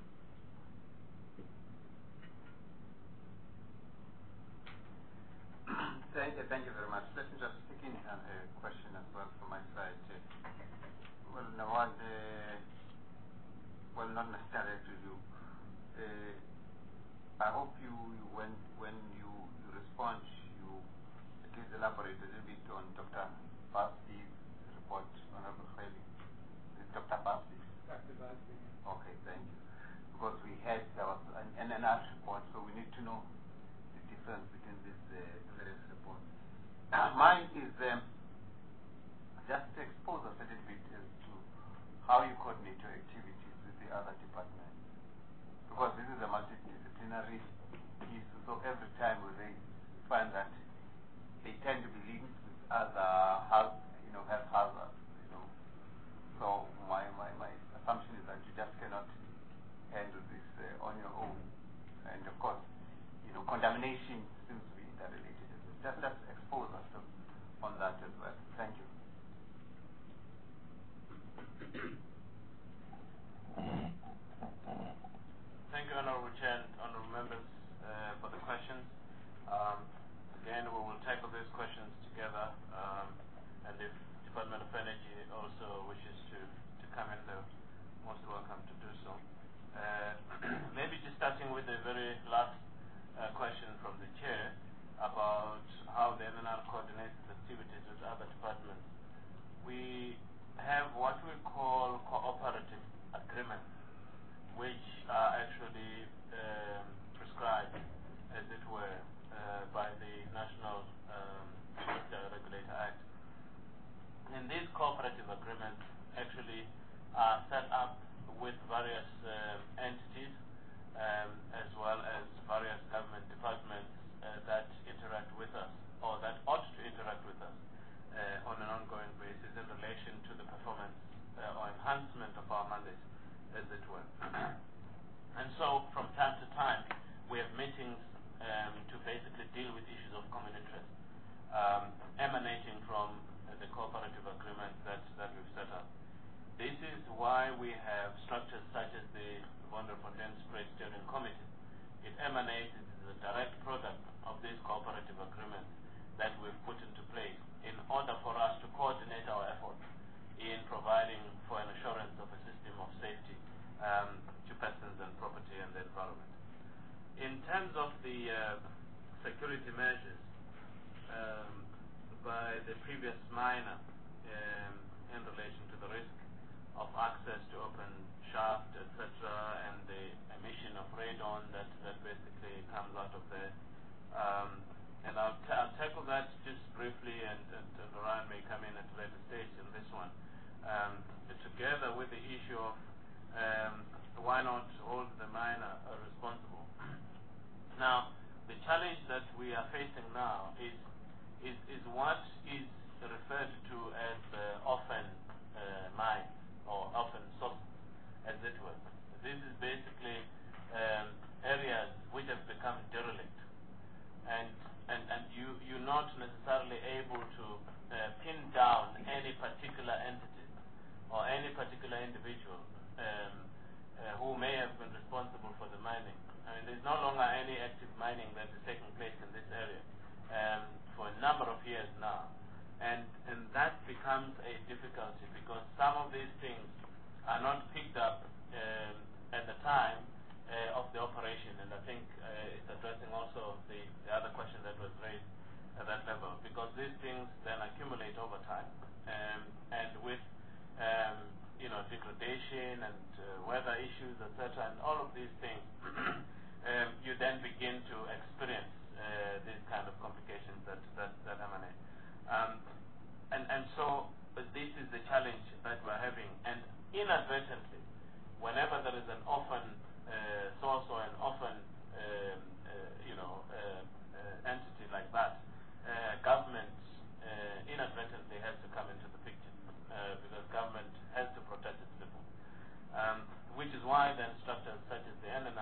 Thank you, thank you very much. Let me just take in a question as well from my side. Uh, well, Nawad, uh, well, not necessarily to you. Uh, I hope you, you when when you, you respond, you at least elaborate a little bit on Doctor Basbi's report, Honorable Khaili. Is Doctor Basbi? Doctor Basbi. Okay, thank you. Because we had there was an N N R report, so we need to know the difference between these uh, various reports. is um, just to expose us a little bit as to how you coordinate your activities with the other departments. Because this is a multidisciplinary issue, so every time we raise, we find that they tend to be linked with other health, you know, health hazards, you know. So my, my, my assumption is that you just cannot handle this uh, on your own. And of course, you know, contamination seems to be interrelated. Just, just expose us to, on that as well. Thank you. Thank you, Honorable Chair and Honorable Members, uh, for the questions. Um, again, we will tackle these questions together, um, and if Department of Energy also wishes to, to come in, they're most welcome to do so. Uh, maybe just starting with the very last uh, question from the Chair about how the N N R coordinates its activities with other departments. We have what we call cooperative agreements, which are actually um, prescribed, as it were, uh, by the National um, Regulator Act. And these cooperative agreements actually are set up with various um, entities um, as well as various government departments uh, that interact with us, or that ought to interact with us uh, on an ongoing basis in relation to the performance uh, or enhancement of our mandate, as it were. And so from time to time we have meetings um, to basically deal with issues of common interest um, emanating from uh, the cooperative agreements that, that we've set up. This is why we have structures such as the Wonderfontein Spread Steering Committee. It emanates, it is a direct product of these cooperative agreements that we've put into place in order for us to coordinate our efforts in providing for an assurance of a system of safety um, to persons and property and the environment. In terms of the uh, security measures um, by the previous miner um, in relation to the risk of access to open shaft, et cetera, and the emission of radon that, that basically comes out of there. Um, and I'll, t I'll tackle that just briefly, and, and, and Ryan may come in at a later stage in this one. Um, together with the issue of um, why not hold the miner uh, responsible. Now, the challenge that we are facing now is, is, is what is referred to as uh, orphan uh, mines, or orphan sources, as it were. This is basically um, areas which have become derelict, and and and you you're not necessarily able to uh, pin down any particular entity or any particular individual um, uh, who may have been responsible for the mining. I mean, there's no longer any active mining that is taking place in this area um, for a number of years now. And, and that becomes a difficulty because some of these things are not picked up um, at the time uh, of the operation, and I think uh, it's addressing also the, the other question that was raised at that level, because these things then accumulate over time, um, and with um, you know, degradation and uh, weather issues, et cetera, and all of these things, um, you then begin to experience uh, these kind of complications that, that, that emanate. Um, and, and so uh, this is the challenge that we're having, and inadvertently, whenever there is an orphan uh, source or an orphan um, uh, you know, uh, uh, entity like that, uh, government uh, inadvertently has to come into the picture uh, because government has to protect its people. Um, which is why then structures such as the N N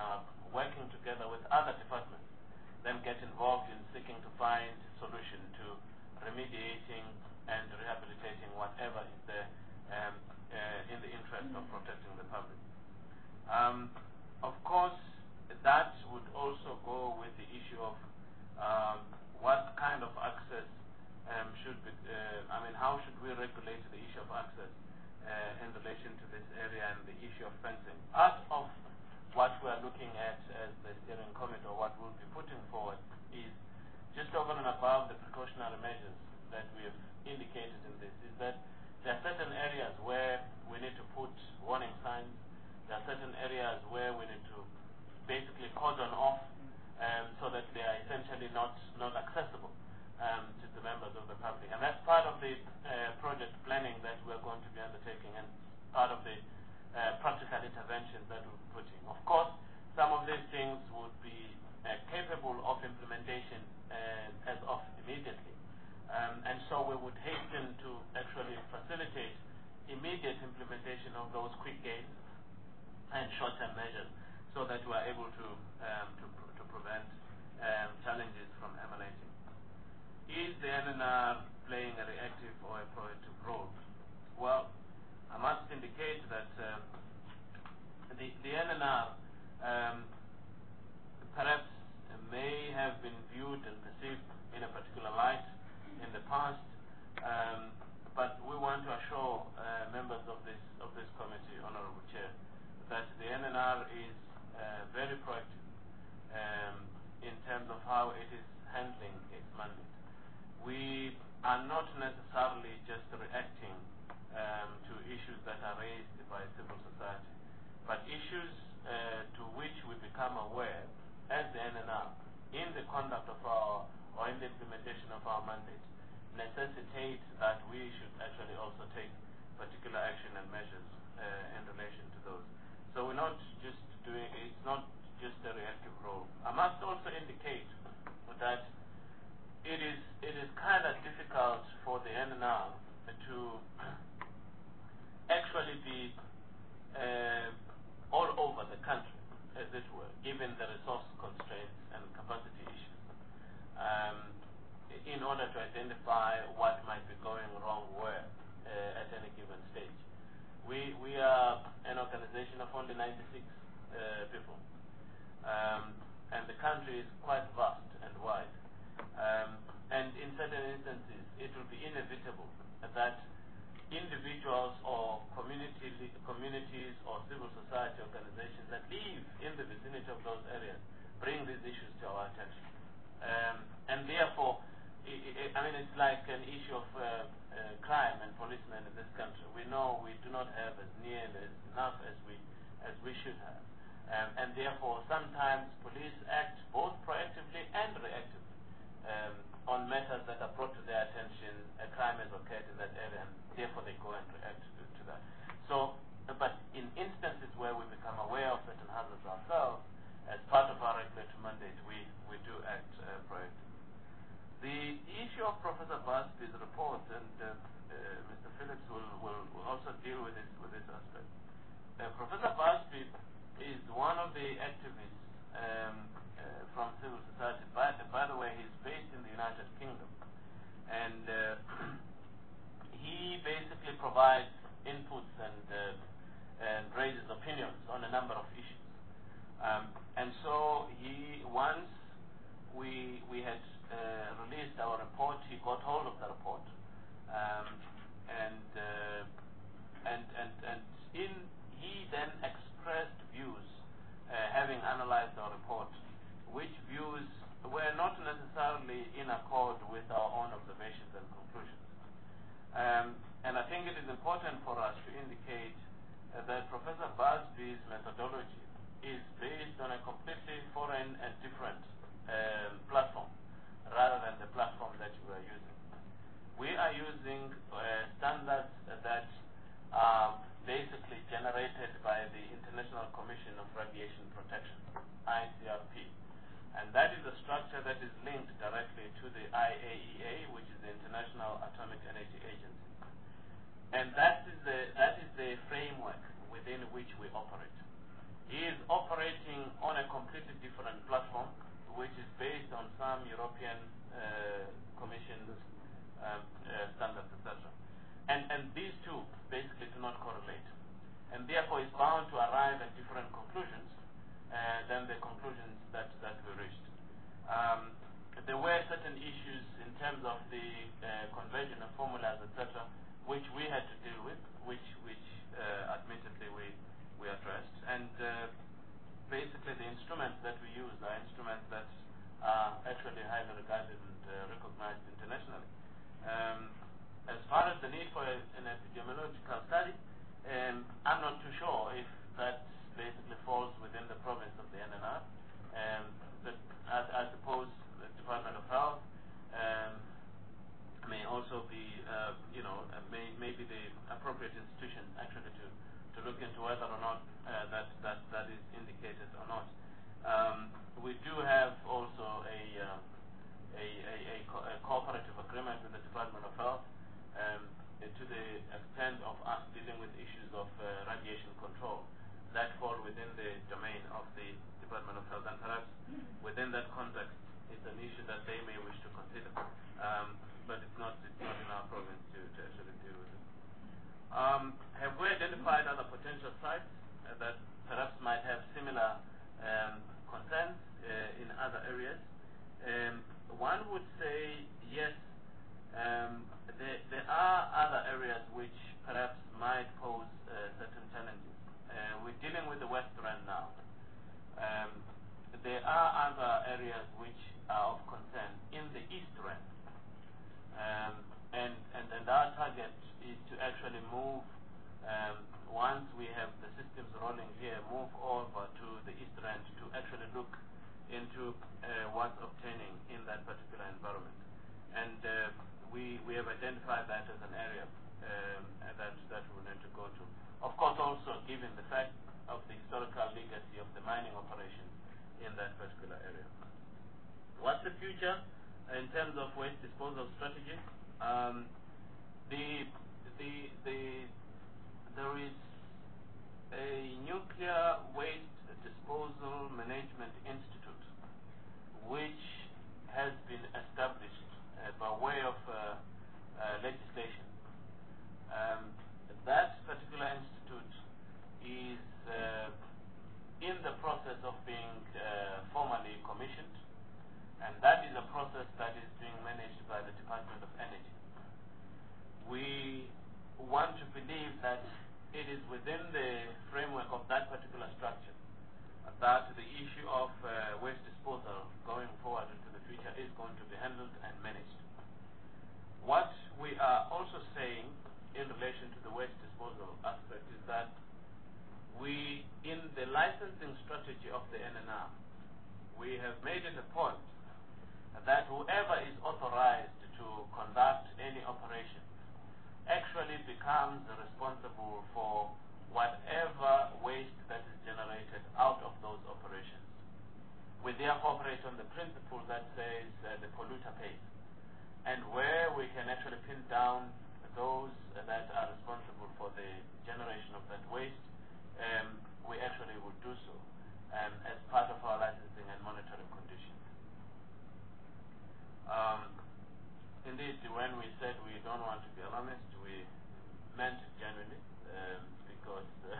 public. And that's part of the uh, project planning that we're going to be undertaking and part of the uh, practical interventions that we're putting. Of course, some of these things would be uh, capable of implementation uh, as of immediately. Um, and so we would hasten to actually facilitate immediate implementation of those quick gains and short-term measures so that we are able to, um, to, pr to prevent um, challenges from emanating. Is the N N R playing a reactive or a proactive role? Well, I must indicate that uh, the, the N N R um, perhaps may have been viewed and perceived in a particular light in the past, um, but we want to assure uh, members of this of this committee, Honourable Chair, that the N N R is uh, very proactive um, in terms of how it is handling its mandate. We are not necessarily just reacting um, to issues that are raised by civil society, but issues uh, to which we become aware as the N N R in the conduct of our or in the implementation of our mandate necessitate that we should actually also take particular action and measures uh, in relation to those. So we're not just doing, it's not just a reactive role. I must also indicate that it is it is kind of difficult for the N N R to actually be uh, all over the country, as it were, given the resource constraints and capacity issues, um, in order to identify what might be going wrong where uh, at any given stage. We, we are an organization of only ninety-six uh, people, um, and the country is quite vast and wide. Um, and in certain instances, it will be inevitable that individuals or community, communities or civil society organizations that live in the vicinity of those areas bring these issues to our attention. Um, and therefore, it, it, I mean, it's like an issue of uh, uh, crime and policemen in this country. We know we do not have as nearly as enough as we, as we should have. Um, and therefore, sometimes police act both proactively and reactively um, on matters that are brought to their attention. A crime has occurred in that area, and therefore they go and react to, to that. So, but in instances where we become aware of certain hazards ourselves, as part of our regulatory mandate, we, we do act uh, proactively. The issue of Professor Busby's report, and uh, uh, Mister Phillips will, will, will also deal with this, with this aspect. Uh, Professor Busby is one of the activists um, uh, from civil society. By the, by the way, he's based in the United Kingdom. And uh, he basically provides inputs and, uh, and raises opinions on a number of issues. Um, and so he, once we, we had uh, released our report, he got hold of the report. Um, and, uh, and, and, and in, he then expressed views, uh, having analyzed our report, which views were not necessarily in accord with our own observations and conclusions. Um, and I think it is important for us to indicate uh, that Professor Busby's methodology is based on a completely foreign and different um, platform, rather than the platform that we are using. We are using uh, standards that are basically generated by the International Commission of Radiation Protection, I C R P. And that is a structure that is linked directly to the I A E A, which is the International Atomic Energy Agency. And that is the, that is the framework within which we operate. He is operating on a completely different platform, which is based on some European uh, Commission um, uh, standards, et cetera. And, and these two basically do not correlate. And therefore is bound to arrive at different conclusions uh, than the conclusions that, that we reached. Um, there were certain issues in terms of the uh, conversion of formulas, et cetera, which we had to deal with, which, which uh, admittedly we, we addressed. And uh, basically the instruments that we use are instruments that are actually highly regarded and uh, recognized internationally. Um, as far as the need for a, an epidemiological study, um, I'm not too sure if that basically falls within the province of the N N R. Um, but I, I suppose the Department of Health um, may also maybe the appropriate institution actually to, to look into whether or not uh, that, that, that is indicated or not. Um, we do have also a, uh, a, a, a, co a cooperative agreement with the Department of Health um, to the extent of us dealing with issues of uh, radiation control that fall within the domain of the Department of Health, and perhaps within that context it's an issue that they may wish to consider, um, but it's not, it's not in our province to, to actually deal with it. Um, have we identified other potential sites uh, that perhaps might have similar um, concerns uh, in other areas? Um, one would say yes, um, there, there are other areas which perhaps might pose uh, certain challenges. Uh, we're dealing with the West Rand now. Um, there are other areas which are of concern in the East Rand. Um, and, and, and our target is to actually move, um, once we have the systems rolling here, move over to the East Rand to actually look into uh, what's obtaining in that particular environment. And uh, we, we have identified that as an area um, that, that we need to go to. Of course, also given the fact of the historical legacy of the mining operations in that particular area. What's the future in terms of waste disposal strategy? Um, the, the, the, there is a Nuclear Waste Disposal Management Institute which has been established uh, by way of uh, uh, legislation. Um, that particular institute is uh, in the process of being uh, formally commissioned, and that is a process that is being managed by the Department of Energy. We want to believe that it is within the framework of that particular structure that the issue of uh, waste disposal going forward into the future is going to be handled and managed. What we are also saying in relation to the waste disposal aspect is that we, in the licensing strategy of the N N R, we have made it a point that whoever is authorized to conduct any operation actually becomes responsible for whatever waste that is generated out of those operations. We therefore operate on the principle that says uh, the polluter pays. And where we can actually pin down those uh, that are responsible for the generation of that waste, um, we actually would do so um, as part of our licensing and monitoring conditions. Um, indeed, when we said we don't want to be alarmist, we meant it genuinely, um, because uh,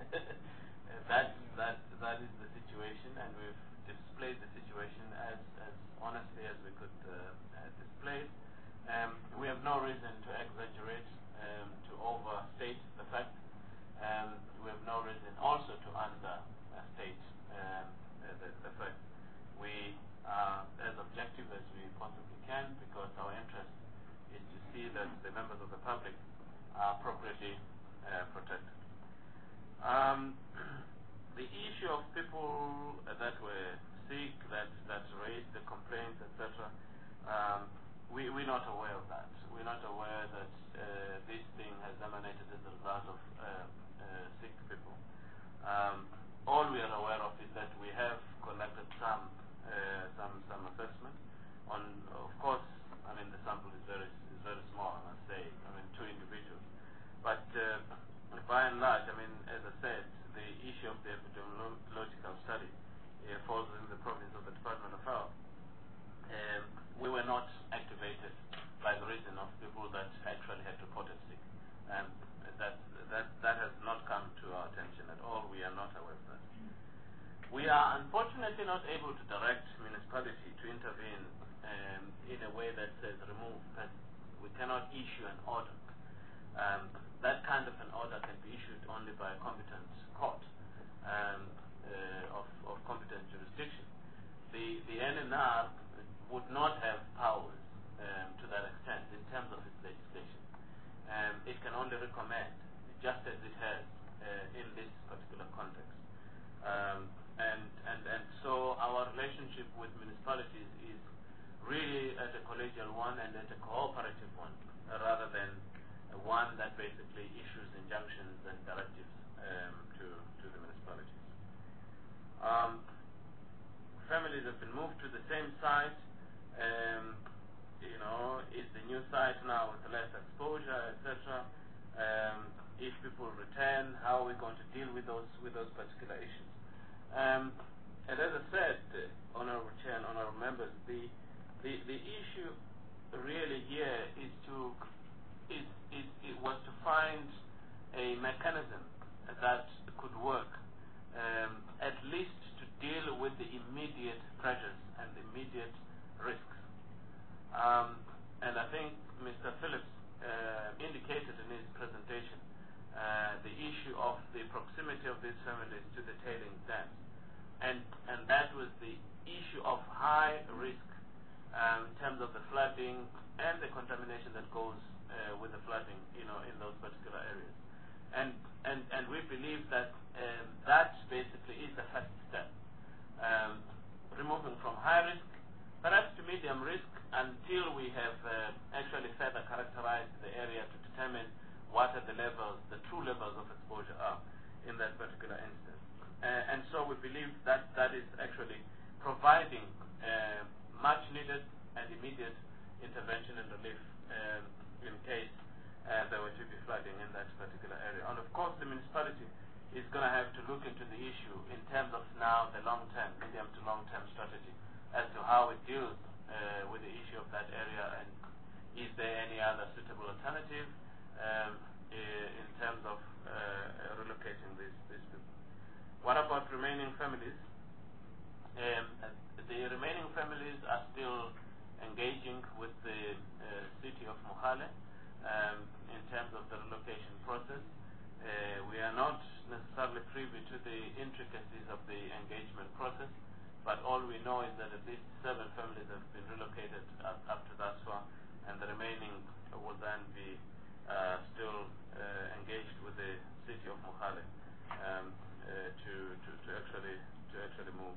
that, that, that is the situation, and we've displayed the situation as, as honestly as we could uh, uh, display it. Um, we have no reason to exaggerate, um, to overstate the fact. Um, we have no reason also to understate um, the, the fact. We are as objective as we possibly can, because our interest is to see that the members of the public are appropriately uh, protected. Um, the issue of people that were sick, that, that raised the complaints, et cetera, um, we, we're not aware of that. We're not aware that uh, this thing has emanated as a result of uh, uh, sick people. Um, all we are aware of is that we have conducted some uh, some some assessment on, of course, I mean the sample is very is very small, I must say. I mean two individuals, but uh, by and large, I mean as I said, the issue of the epidemiological study uh, falls within the province of the Department of Health. Um, we were not activated by the reason of people that actually had reported sick. Um, that, that, that has not come to our attention at all. We are not aware of that. We are unfortunately not able to direct municipality to intervene um, in a way that says remove persons. We cannot issue an order. Um, that kind of an order can be issued only by a competent court um, uh, of, of competent jurisdiction. The, the N N R would not have powers um, to that extent in terms of its legislation. Um, it can only recommend, just as it has uh, in this particular context. Um, and, and, and so our relationship with municipalities is really at a collegial one and at a cooperative one, uh, rather than uh, one that and directives um, to, to the municipalities. Um, families have been moved to the same site. Um, you know, is the new site now with less exposure, et cetera. Um, if people return, how are we going to deal with those with those particular issues? Um, and as I said, uh, Honourable Chair and Honourable Members, the the the issue really here is to is is it was to find a mechanism that could work, um, at least to deal with the immediate pressures and the immediate risks. Um, and I think Mister Phillips uh, indicated in his presentation uh, the issue of the proximity of these families to the tailings dams, and and that was the issue of high risk um, in terms of the flooding and the contamination that goes uh, with the flooding, you know, in those particular areas. And and and we believe that um, that basically is the first step, um, removing from high risk, perhaps to medium risk, until we have uh, actually further characterized the area to determine what are the levels, the true levels of exposure are in that particular instance. Uh, and so we believe that that is actually providing uh, much needed and immediate intervention and relief um, in case uh, there were to be flooding in that particular area. And of course the municipality is going to have to look into the issue in terms of now the long-term, medium to long-term strategy as to how it deals Uh, with the issue of that area, and is there any other suitable alternative um, uh, in terms of uh, relocating these, these people. What about remaining families? Um, the remaining families are still engaging with the uh, city of Mohale um, in terms of the relocation process. Uh, we are not necessarily privy to the intricacies of the engagement process, but all we know is that at least seven families have been relocated up, up to that far, and the remaining will then be uh, still uh, engaged with the city of Mohale um, uh, to, to, to actually to actually move.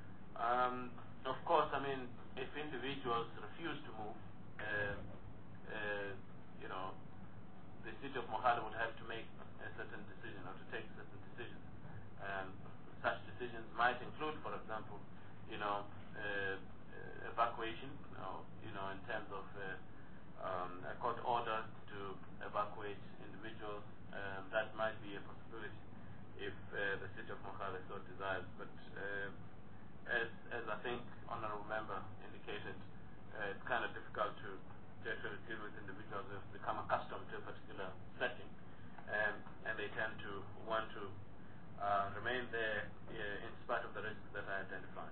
Um, of course, I mean, if individuals refuse to move, uh, uh, you know, the city of Mohale would have to make a certain decision or to take certain decisions. Um, Such decisions might include, for example, you know, uh, uh, evacuation, you know, you know, in terms of uh, um, a court order to evacuate individuals. Um, that might be a possibility if uh, the city of Mohale so desires. But uh, as, as I think Honourable Member indicated, uh, it's kind of difficult to, to actually deal with individuals who have become accustomed to a particular setting, um, and they tend to want to Uh, remain there uh, in spite of the risks that I identified.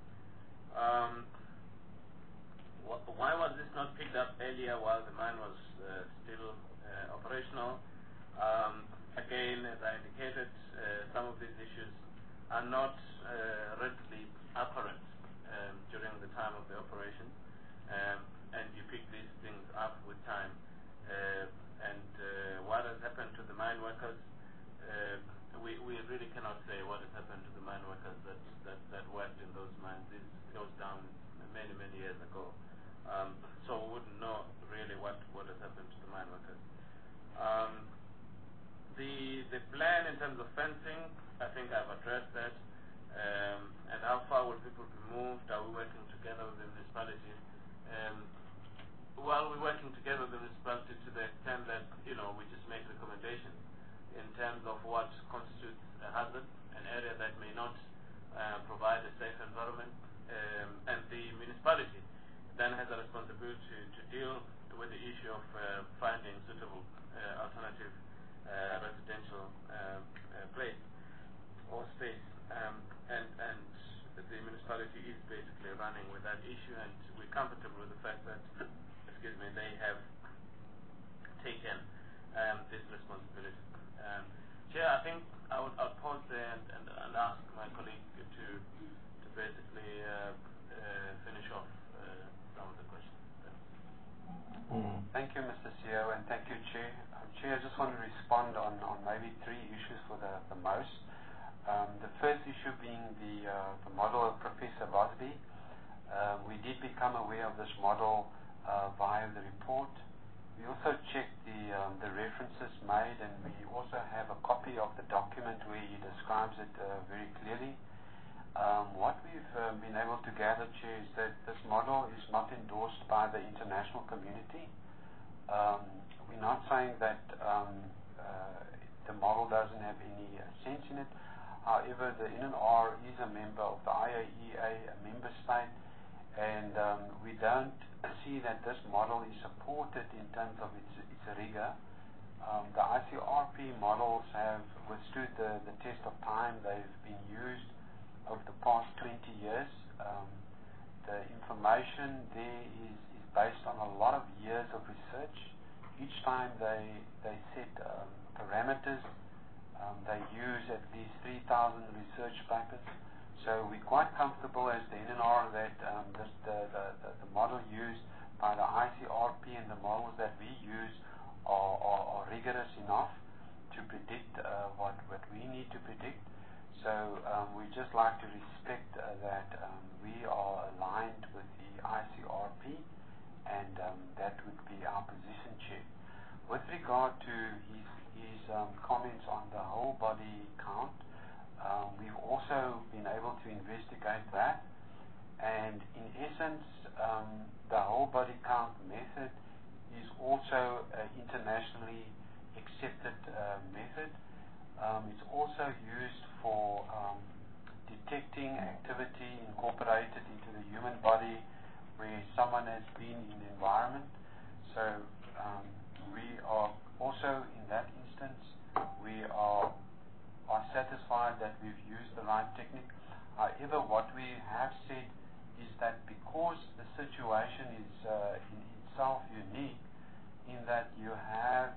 Um, wh why was this not picked up earlier while the mine was uh, still uh, operational? Um, again, as I indicated, uh, some of these issues are not uh, readily apparent um, during the time of the operation, um, and you pick these things up with time. Uh, and uh, what has happened to the mine workers? Uh, We, we really cannot say what has happened to the mine workers that, that, that worked in those mines. This goes down many, many years ago. Um, so we wouldn't know really what, what has happened to the mine workers. Um, the, the plan in terms of fencing, I think I've addressed that. Um, and how far will people be moved? Are we working together with the municipality? Um, well, we're working together with the municipality to the extent that, you know, we just make recommendations in terms of what constitutes a hazard, an area that may not uh, provide a safe environment, um, and the municipality then has a responsibility to deal with the issue of uh, finding suitable uh, alternative uh, residential uh, uh, place or space, um, and, and the municipality is basically running with that issue, and we're comfortable with the fact that, excuse me, they have taken um, this responsibility. Um, Chair, I think I would I'll pause there and, and, and ask my colleague to to basically uh, uh, finish off uh, some of the questions. Mm. Thank you, Mister C E O, and thank you, Chair. Um, Chair, I just want to respond on, on maybe three issues for the, the most. Um, the first issue being the, uh, the model of Professor Bosby. Uh, we did become aware of this model uh, via the report we also checked the, um, the references made, and we also have a copy of the document where he describes it uh, very clearly. Um, what we've um, been able to gather, Chair, is that this model is not endorsed by the international community. Um, we're not saying that um, uh, the model doesn't have any uh, sense in it. However, the N N R is a member of the I A E A, a member state, and um, we don't see that this model is supported in terms of its, its rigor. Um, the I C R P models have withstood the, the test of time. They've been used over the past twenty years. Um, the information there is, is based on a lot of years of research. Each time they, they set um, parameters, um, they use at least three thousand research papers. So we're quite comfortable as the N N R that um, this, the, the, the, the model used by the I C R P and the models that we use are, are, are rigorous enough to predict uh, what, what we need to predict. So um, we just like to respect uh, that um, we are aligned with the I C R P, and um, that would be our position, Chair. With regard to his, his um, comments on the whole body count, um, we've also been able to investigate that, and in essence, um, the whole body count method is also an internationally accepted uh, method. Um, it's also used for um, detecting activity incorporated into the human body where someone has been in the environment. So um, we are also, in that instance, we are, are satisfied that we've used the right technique. However, what we have said is that because the situation is uh, in itself unique, in that you have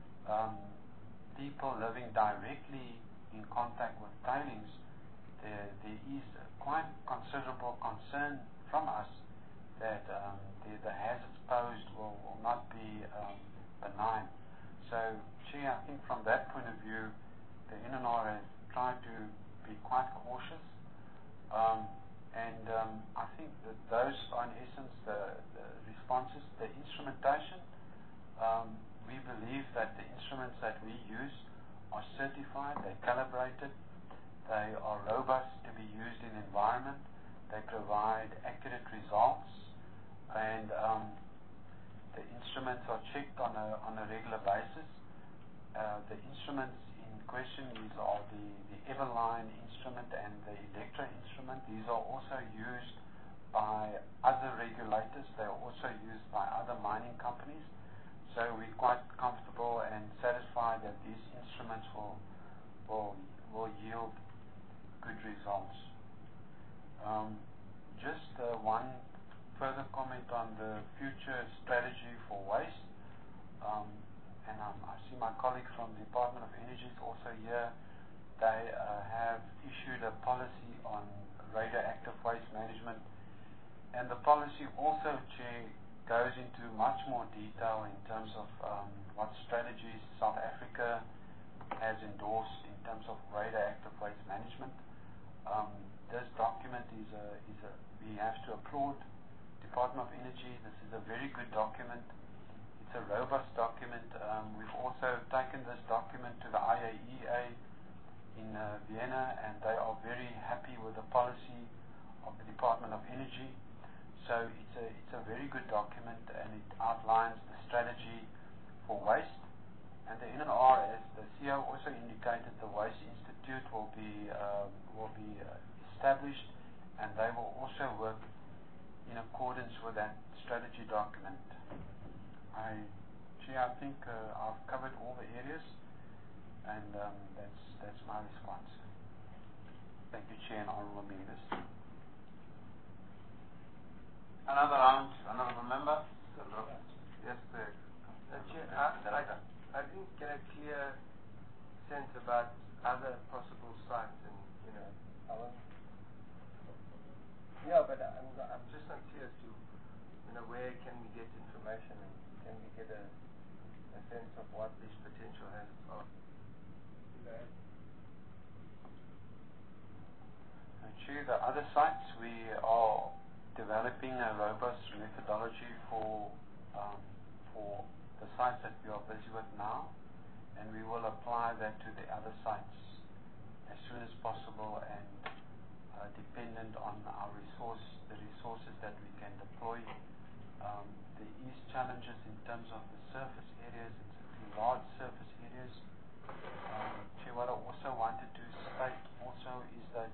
um, people living directly in contact with tailings, there, there is quite considerable concern from us that um, the, the hazards posed will, will not be um, benign. So, Chair, I think from that point of view, the N N R has tried to be quite cautious, um, and um, I think that those are in essence the, the responses. The instrumentation, um, we believe that the instruments that we use are certified, they're calibrated, they are robust to be used in the environment, they provide accurate results, and um, the instruments are checked on a, on a regular basis. Uh, the instruments in question is are the, the Everline instrument and the Electra instrument. These are also used by other regulators, they are also used by other mining companies. So we're quite comfortable and satisfied that these instruments will will, will yield good results. Um, just uh, one further comment on the future strategy for waste. Um, and um, I see my colleague from the Department of Energy is also here. They uh, have issued a policy on radioactive waste management. And the policy also, Chair, goes into much more detail in terms of um, what strategies South Africa has endorsed in terms of radioactive waste management. Um, this document is a, is a, we have to applaud Department of Energy. This is a very good document. It's a robust document. Um, we've also taken this document to the I A E A in uh, Vienna, and they are very happy with the policy of the Department of Energy. So it's a, it's a very good document, and it outlines the strategy for waste. And the N N R, as the C E O also indicated, the Waste Institute will be um, will be uh, established, and they will also work in accordance with that strategy document. I, Chair, I think uh, I've covered all the areas, and um, that's that's my response. Thank you, Chair and honourable members. Another round, honourable member. Yes, sir. Uh, Chair, I, I, I didn't get a clear sense about other possible sites, and you know, I want, yeah, but I'm, I'm just unclear as to, you know, where can we get information, and can we get a, a sense of what these potential hazards are? Chair, the other sites, we are developing a robust methodology for um, for the sites that we are busy with now, and we will apply that to the other sites as soon as possible, and uh, dependent on our resource, the resources that we can deploy. Um, there is challenges in terms of the surface areas. It's large surface areas. Um, Chair, what I also wanted to state also is that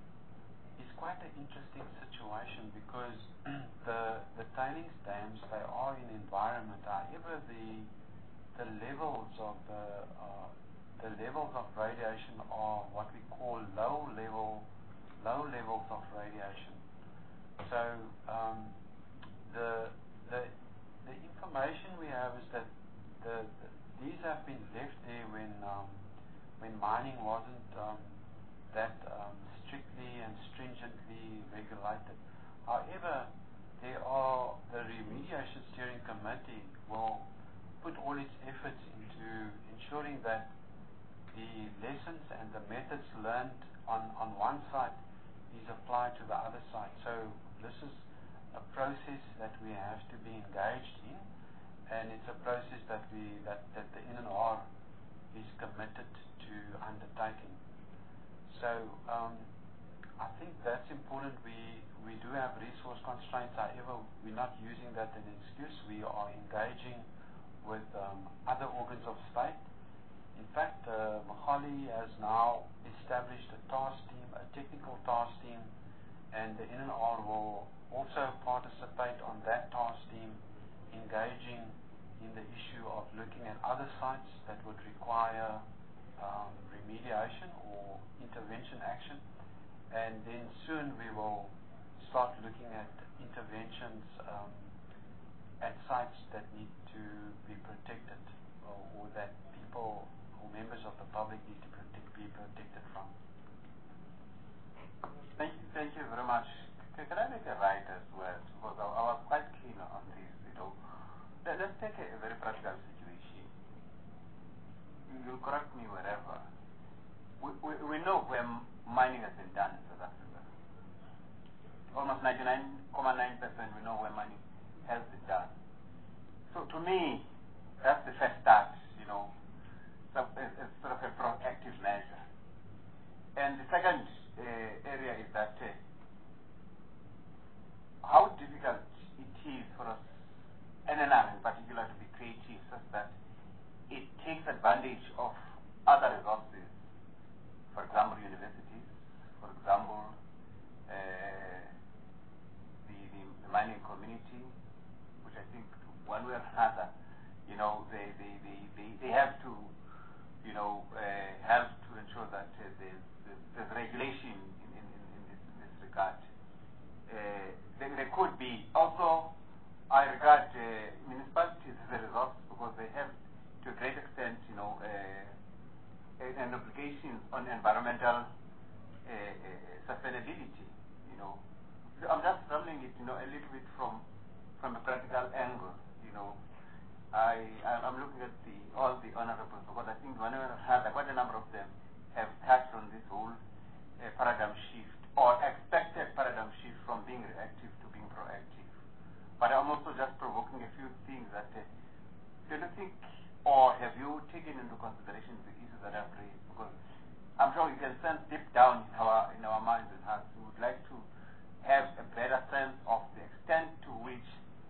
it's quite an interesting situation because the the tailings dams, they are in environment. However, the the levels of the uh, the levels of radiation are what we call low level low levels of radiation. So um, the the the information we have is that the, the these have been left there when um, when mining wasn't um, that um, strictly and stringently regulated. However, there are the remediation steering committee will put all its efforts into ensuring that the lessons and the methods learned on, on one side is applied to the other side. So this is a process that we have to be engaged in, and it's a process that we that, that the N N R is committed to undertaking. So um, I think that's important. We we do have resource constraints. However, we're not using that as an excuse. We are engaging with um, other organs of state. In fact, uh, Mogale has now established a task team, a technical task team, and the N N R will also participate on that task team, engaging in the issue of looking at other sites that would require um, remediation or intervention action. And then soon we will start looking at interventions um, at sites that need to be protected, or, or that people or members of the public need to protect, be protected from. Thank you, thank you very much. Can, can I make a right as well? Because I, I was quite keen on this. You know, Let, let's take a, a very practical situation. You'll correct me wherever. We, we, we know where mining has been done in South Africa. Almost ninety-nine point nine percent we know where mining has been done. So to me, that's the first start, you know, so it's, it's sort of a proactive measure. And the second uh, area is that uh, how difficult it is for us, N N R in particular, to be creative such that it takes advantage of other resources. For example, universities, for example, uh, the, the, the mining community, which I think one way or another, you know, they, they, they, they, they have to, you know, uh, help to ensure that uh, there's, there's, there's regulation in, in, in, in, this, in this regard. Uh, there, there could be also, I regard uh, municipalities as a resource because they have, to a great extent, you know, uh, and obligations on environmental uh, uh, sustainability. You know, I'm just rambling it, you know, a little bit from from a practical angle. You know, I I'm looking at the all the honourables because I think one or another, quite a number of them have touched on this whole uh, paradigm shift or expected paradigm shift from being reactive to being proactive. But I'm also just provoking a few things that uh, do you think, or have you taken into consideration the issues that I've raised? Because I'm sure you can sense deep down in our in our minds and hearts, we would like to have a better sense of the extent to which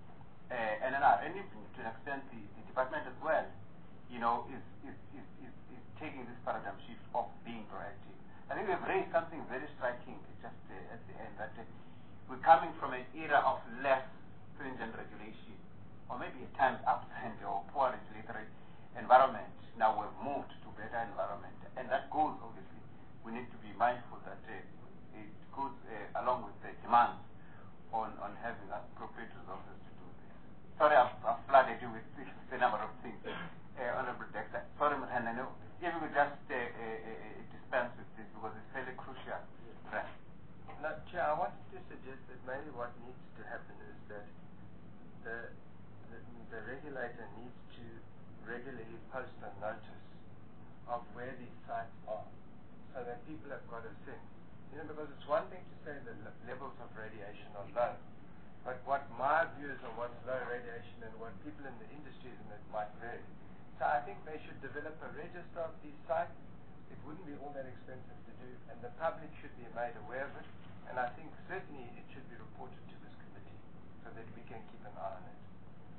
uh, N N R, and even to an extent the, the department as well, you know, is is, is, is is taking this paradigm shift of being proactive. I think we've raised something very striking just uh, at the end, that uh, we're coming from an era of less stringent regulation, or maybe at times absent or poor regulatory environment. Now we've moved to better environment, and that goes, obviously, we need to be mindful that uh, it goes uh, along with the demands on, on having appropriate resources to do this. Sorry, I've, I've flooded you with a number of things, uh, Honorable Dexter. Sorry, Muthan, I know. If you could just uh, uh, uh, dispense with this because it's fairly crucial. Right. Now, Chair, I wanted to suggest that maybe what needs to happen is that the the, the regulator needs to regularly post a notice of where these sites are, so that people have got a sense. You know, because it's one thing to say the le levels of radiation are low, but what my views on what's low radiation and what people in the industries in it might vary. So I think they should develop a register of these sites. It wouldn't be all that expensive to do, and the public should be made aware of it. And I think certainly it should be reported to this committee so that we can keep an eye on it.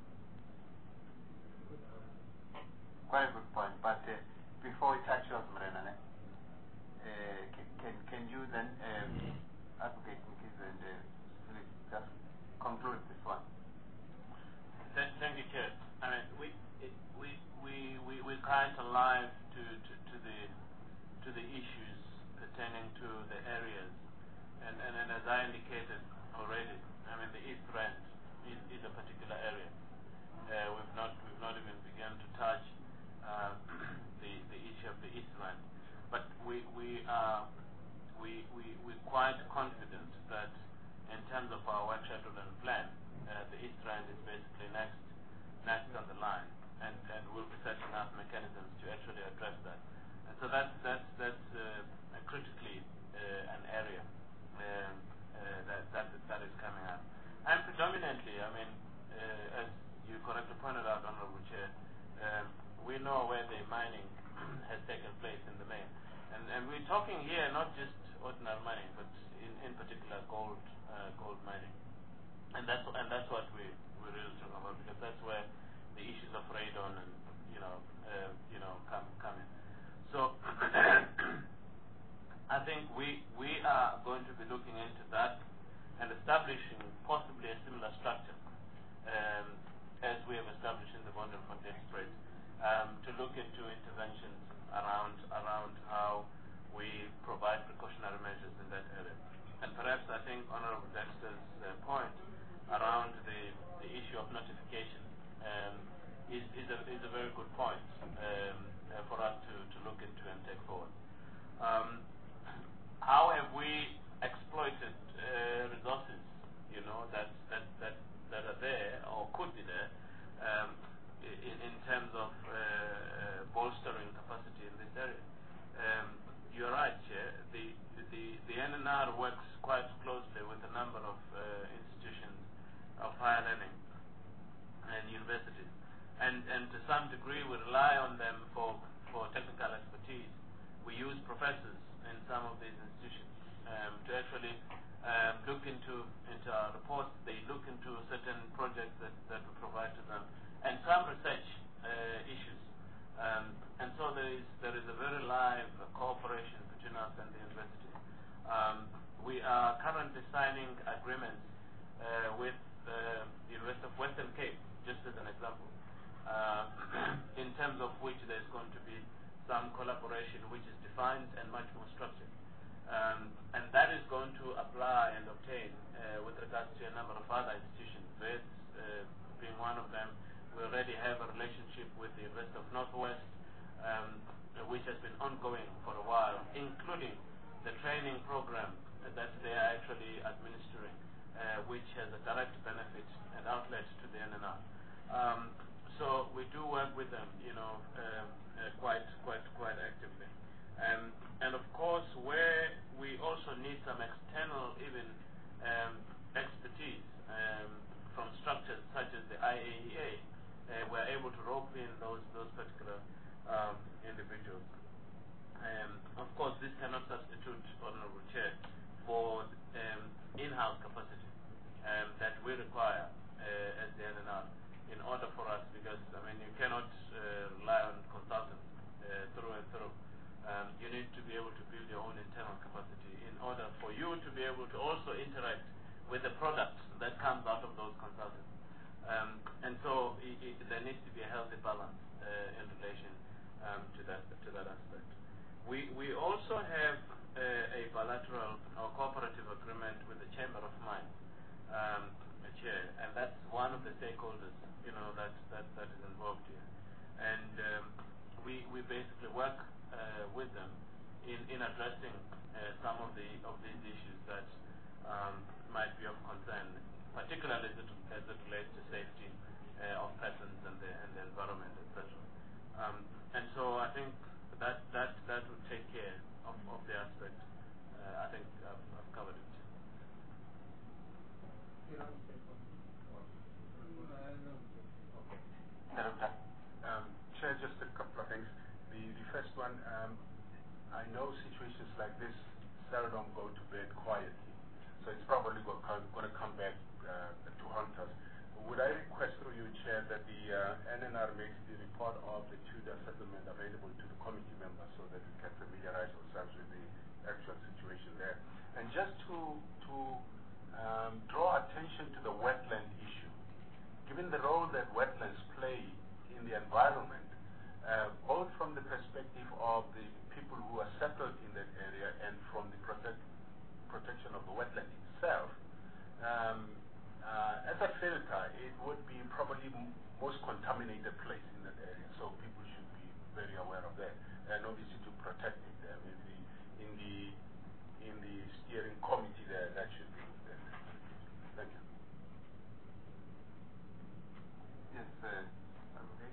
Quite a good point. But uh, before we touch yours, Mrenane, uh, can, can can you then um, advocate Mkiz and uh, please just conclude this one? Thank, thank you, Chair. I mean, we it, we we we we're kind of alive to, to to the to the issues pertaining to the areas, and and, and as I indicated already, I mean the East Rand is, is a particular area. Uh, we've not we've not even begun to touch uh, the the issue of the East Rand, but we we are we we we're quite confident that in terms of our work schedule and plan, uh, the East Rand is basically next next on the line, and and we'll be setting up mechanisms to actually address that. And so that's that's that's uh, critically uh, an area um, uh, that that that is coming up. And predominantly, I mean, uh, as you correctly pointed out, Honourable Chair, um, we know where the mining has taken place in the main, and and we're talking here not just ordinary mining, but in in particular gold uh, gold mining, and that's and that's what we we really talk about, because that's where the issues of radon and you know uh, you know come come in. So I think we we are going to be looking into that and establishing possibly a similar structure um, as we have established in the Wonderfontein spread, um, to look into interventions around around how we provide precautionary measures in that area. And perhaps I think Honourable Dexter's uh, point around the, the issue of notification um, is, is, a, is a very good point um, uh, for us to, to look into and take forward. Um, how have we exploited uh, resources, you know, that, that, that, that are there or could be there um, in, in terms of uh, uh, bolstering capacity in this area? Um, you're right, Chair. The, the, the N N R works quite closely with a number of uh, institutions of higher learning and universities. And, and to some degree we rely on them for, for technical expertise. We use professors in some of these institutions um, to actually um, look into, into our reports. They look into certain projects that, that we provide to them, and some research uh, issues. Um, and so there is, there is a very live uh, cooperation between us and the university. Um, we are currently signing agreements uh, with uh, the University of Western Cape, just as an example, uh, in terms of which there is going to be some collaboration which is defined and much more structured. Um, and that is going to apply and obtain uh, with regards to a number of other institutions, this uh, being one of them. We already have a relationship with the University of Northwest, um, which has been ongoing for a while, including the training program that they are actually administering, uh, which has a direct benefit and outlet to the N N R. Um, so we do work with them, you know, um, uh, quite, quite, quite actively. Um, and of course, where we also need some external, even um, expertise um, from structures such as the I A E A, uh, we're able to rope in those those particular um, individuals. Um, of course, this cannot substitute, Honourable Chair, for um, in-house capacity um, that we require uh, as the N N R in order for us, because I mean you cannot uh, rely on consultants uh, through and through. Um, you need to be able to build your own internal capacity in order for you to be able to also interact with the product that comes out of those consultants. Um, and so it, it, there needs to be a healthy balance uh, in relation um, to that to that aspect. We we also have uh, a bilateral or cooperative agreement with the Chamber of Mines, um, Chair, and that's one of the stakeholders, you know, that that, that is involved here. And um, we we basically work uh, with them in in addressing uh, some of the of these issues that um, might be of concern, particularly as it, as it relates to safety uh, of persons and the, and the environment, et cetera. Um, and so I think that that that will take care of, of the aspect. Uh, I think I've, I've covered it. You know, like this seldom go to bed quietly. So it's probably going to come back uh, to haunt us. Would I request through you, Chair, that the uh, N N R makes the report of the Tudor settlement available to the committee members so that we can familiarize ourselves with the actual situation there? And just to, to um, draw attention to the wetland issue, given the role that wetlands play in the environment, uh, both from the perspective of the people who are settled in that area and from the protect, protection of the wetland itself, um, uh, as a filter, it would be probably m most contaminated place in that area. So people should be very aware of that, and obviously to protect it. I mean, the, in the in the steering committee there, that should be there. Thank you. Yes, uh, okay.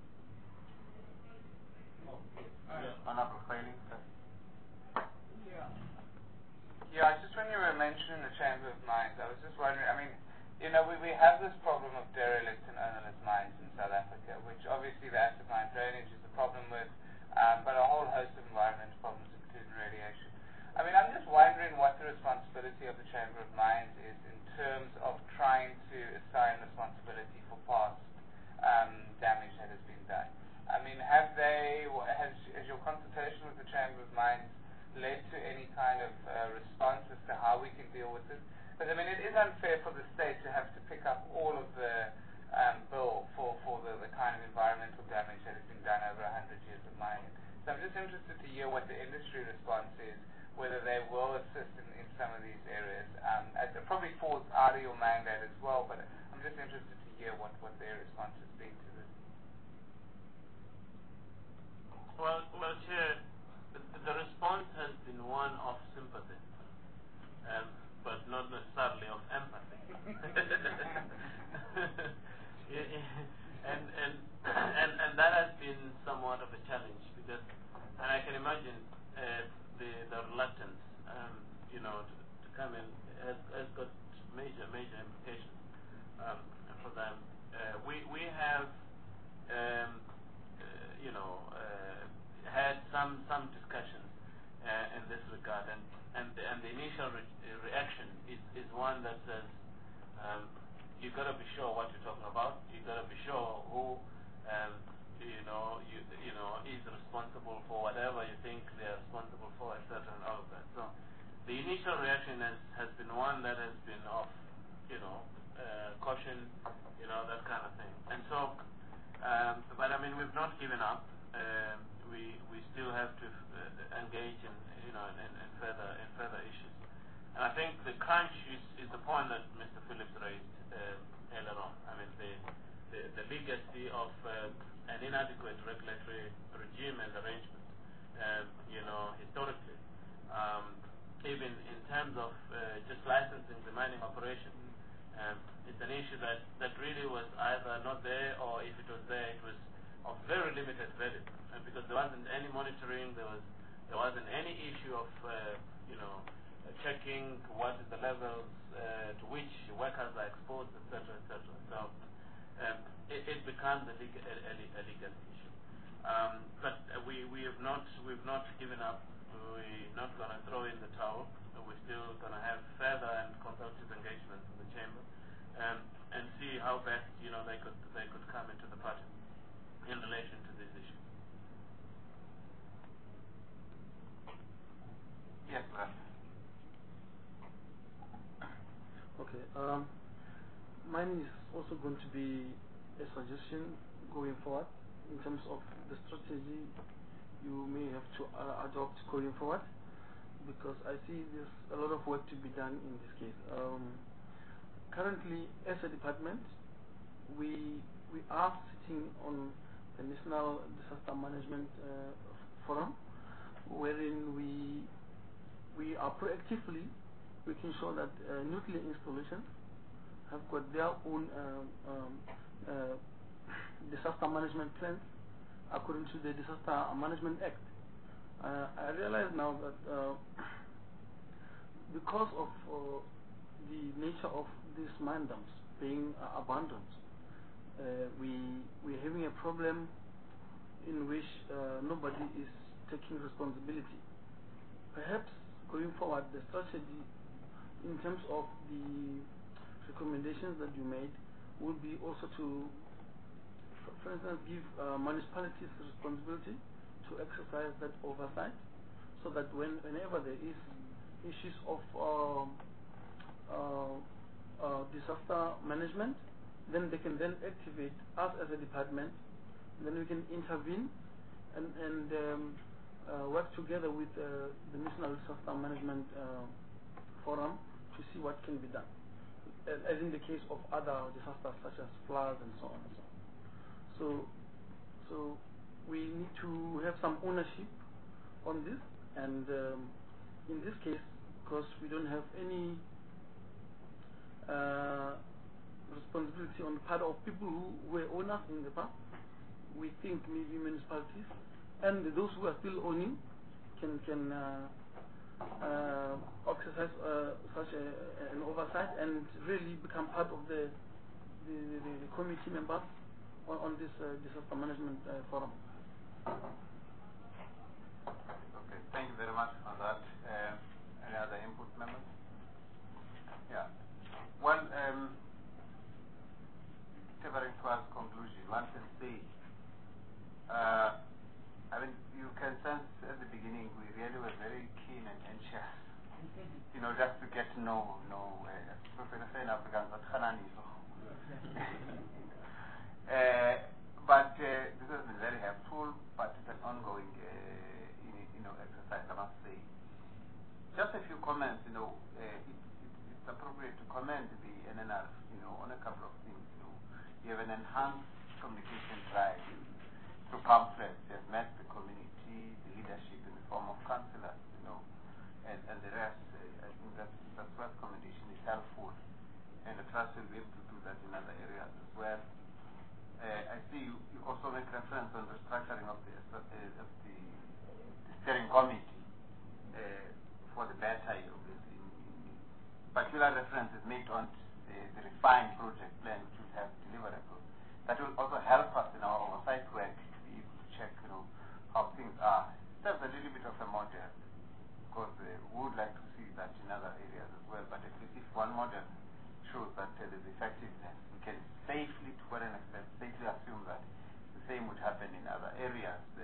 Oh, yeah. Honorable Failing, sir. Yeah. Yeah, just when you were mentioning the Chamber of Mines, I was just wondering, I mean, you know, we, we have this problem of derelict and ownerless mines in South Africa, which obviously the acid mine drainage is a problem with, um, but a whole host of environmental problems, including radiation. I mean, I'm just wondering what the responsibility of the Chamber of Mines is in terms of trying to assign responsibility for past um, damage that has been done. I mean, have they, has, has your consultation with the Chamber of Mines led to any kind of uh, response as to how we can deal with it? Because, I mean, it is unfair for the state to have to pick up all of the um, bill for, for the, the kind of environmental damage that has been done over a hundred years of mining. So I'm just interested to hear what the industry response is, whether they will assist in, in some of these areas. Um, it probably falls out of your mandate as well, but I'm just interested to hear what, what their response has been to this. Well, well, Chair, the, the response has been one of sympathy. Um, but not necessarily of empathy. and, and, and, and that has been somewhat of a challenge because, and I can imagine uh, the, the reluctance, um, you know, to, to come in has, has got major, major implications um, for them. Uh, we, we have, um, uh, you know, uh, had some, some discussions uh, in this regard, and And the, and the initial re reaction is, is one that says, um, you've got to be sure what you're talking about. You've got to be sure who, um, you know, you, you know, is responsible for whatever you think they're responsible for, et cetera, and all of that. So the initial reaction has, has been one that has been of, you know, uh, caution, you know, that kind of thing. And so, um, but I mean, we've not given up. Um, we we still have to uh, engage in, you know, in, in further in further issues. And I think the crunch is, is the point that Mister Phillips raised uh, earlier on. I mean, the the, the legacy of uh, an inadequate regulatory regime and arrangement, uh, you know, historically, um, even in terms of uh, just licensing the mining operation, um, it's an issue that that really was either not there, or if it was there, it was of very limited value, uh, because there wasn't any monitoring, there was there wasn't any issue of uh, you know uh, checking what is the levels uh, to which workers are exposed, et cetera, et cetera. So um, it, it becomes a legal, a, a legal issue. Um, but uh, we we have not we've not given up. We're not going to throw in the towel. We're still going to have further and constructive engagement in the chamber, um, and see how best you know they could they could come into the party in relation to this issue. Yes, sir. Okay. Um, mine is also going to be a suggestion going forward in terms of the strategy you may have to uh, adopt going forward, because I see there's a lot of work to be done in this case. Um, currently, as a department, we we are sitting on the National Disaster Management uh, Forum, wherein we we are proactively making sure that uh, nuclear installations have got their own um, um, uh, disaster management plans according to the Disaster Management Act. Uh, I realize now that uh, because of uh, the nature of these mine dumps being uh, abandoned, Uh, we we're having a problem in which uh, nobody is taking responsibility perhaps going forward, the strategy in terms of the recommendations that you made would be also to, for, for instance, give uh, municipalities the responsibility to exercise that oversight, so that when, whenever there is issues of uh, uh, uh, disaster management, then they can then activate us as a department, then we can intervene and, and um, uh, work together with uh, the National Disaster Management uh, Forum to see what can be done, as, as in the case of other disasters such as floods and so on and so on. So, so we need to have some ownership on this, and um, in this case, because we don't have any uh, responsibility on the part of people who were owners in the past, we think maybe municipalities and those who are still owning can can uh, uh, exercise uh, such a, an oversight and really become part of the the, the, the committee members on, on this uh, disaster management uh, forum. Okay, thank you very much for that. Uh, any other input, members? Yeah. Well, um, tethering towards conclusion, one can say, uh, I mean, you can sense at the beginning we really were very keen and anxious, you know, just to get to know, know, uh, in Africans, but uh, but uh, this has been very helpful, but it's an ongoing, uh, you know, exercise, I must say. Just a few comments, you know, uh, it, it, it's appropriate to commend the N N R, you know, on a couple of things. You know, you have an enhanced communication drive through pamphlets. You have met the community, the leadership in the form of councillors, you know, and, and the rest. Uh, I think that that first communication is helpful, and the trust will be able to do that in other areas as well. Uh, I see you, you also make reference on the structuring of the, uh, of the, the steering committee uh, for the better, obviously. Particular reference is made on the, the refined project plan, which will have deliverables. That will also help us in our oversight work to be able to check, you know, how things are. There's a little bit of a model, because uh, we would like to see that in other areas as well. But at least if one model shows that uh, there's effectiveness, we can safely, to what an extent, safely assume that the same would happen in other areas. Uh,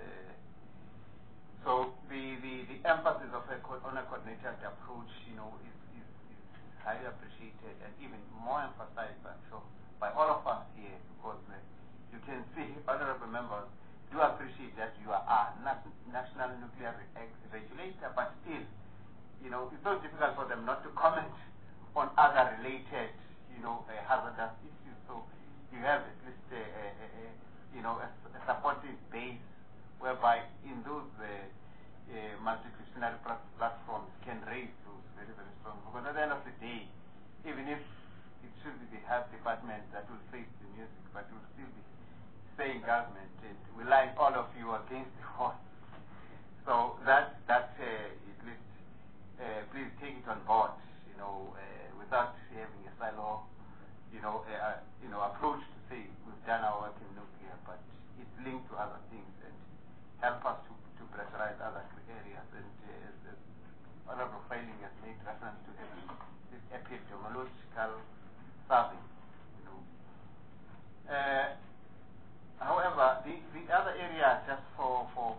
so the, the, the emphasis of a co on a coordinated approach, you know, is, is, is highly appreciated and even more emphasized, I'm sure, by all of us here, because uh, you can see, honorable members, do appreciate that you are a national nuclear regulator, but still, you know, it's so difficult for them not to comment on other related, you know, uh, hazardous issues. So you have at least, a, a, a, a, you know, a, a supportive base whereby in those uh, uh, multidisciplinary platforms can raise those very, very strong. Because at the end of the day, even if it should be the health department that will face the music, but will still be saying government, and we line all of you against the wall. So that, that uh, at least, uh, please take it on board, you know, uh, without having a silo, you know, uh, you know, approach to say we've done our work in nuclear, but it's linked to other things and help us to, to pressurize other areas. And uh, as, as Honorable Failing has made reference to this epidemiological survey, you know. Uh, however, the, the other area just for for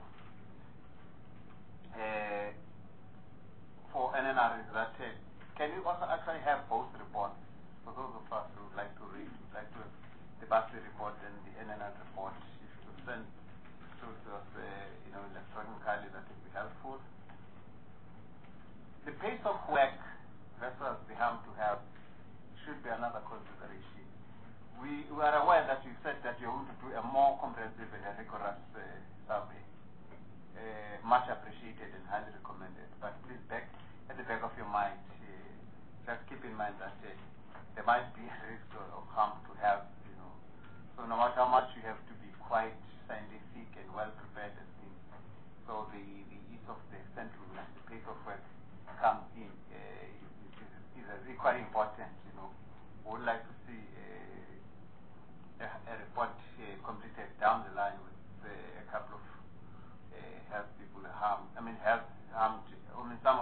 uh, for N N R is that uh, can you also actually have both reports? For those of us who would like to read, who would like to have the Basel report and the N N R report, if you could send those to us, uh, you know, electronically, that would be helpful. The pace of work versus the harm to have should be another consideration. We, we are aware that you said that you're going to do a more comprehensive and a rigorous uh, survey. Uh, much appreciated and highly recommended. But please, back at the back of your mind, uh, just keep in mind that uh, there might be a risk of harm to have, you know. So no matter how much you have to be quite scientific and well prepared and things. So the, the ease of the extent to which the pace of work comes in uh, is, is, is equally important, you know. We would like to see uh, a, a report uh, completed down the line with uh, a couple of uh, health people harmed, I mean health harmed, I mean some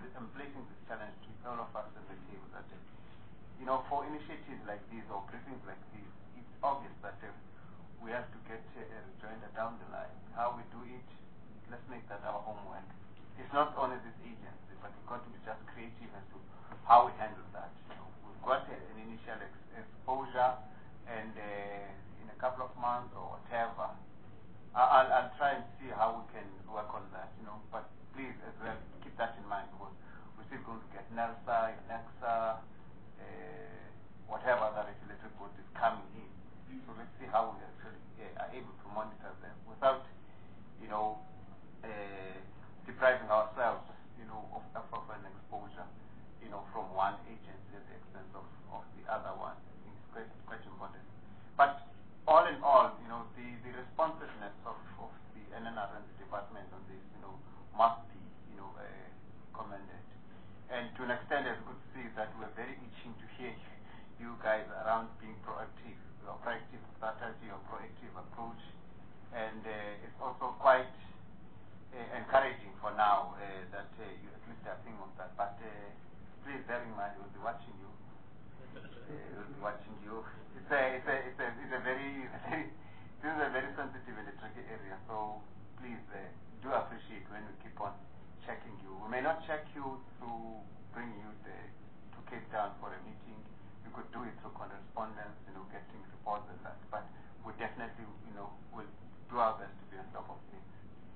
I'm placing this challenge to all of us at the table that, uh, you know, for initiatives like these or briefings like these, it's obvious that uh, we have to get uh, a rejoinder down the line. How we do it, let's make that our homework. It's not only this agency, but we've got to be just creative as to how we handle that. You know, we've got uh, an initial ex exposure, and uh, in a couple of months or whatever, I'll, I'll try and see how we can work on that. You know, but please as well keep that in mind, because we're still going to get NERSA, NEXA, uh, whatever other regulatory body is coming in. So let's see how we actually uh, are able to monitor them without, you know, uh, depriving ourselves, you know, of, of an exposure, you know, from one agency at the expense of, of the other one. I think it's quite, quite important. But all in all, you know, the, the responsiveness of, of the N N R and the department on this, you know, must be, you know, uh, commended. And to an extent, as good to see that we're very itching to hear you guys around being proactive, or proactive strategy or proactive approach. And uh, it's also quite uh, encouraging for now uh, that uh, you at least are thinking of that. But uh, please bear in mind, we'll be watching you. Uh, we'll be watching you. It's a, it's a, it's a, it's a very, very, this is a very sensitive and a tricky area. So please uh, do appreciate when we keep on checking you. We may not check you through bringing you the, to Cape Town for a meeting. We could do it through correspondence, you know, getting reports and that. But we definitely, you know, will do our best to be on top of things.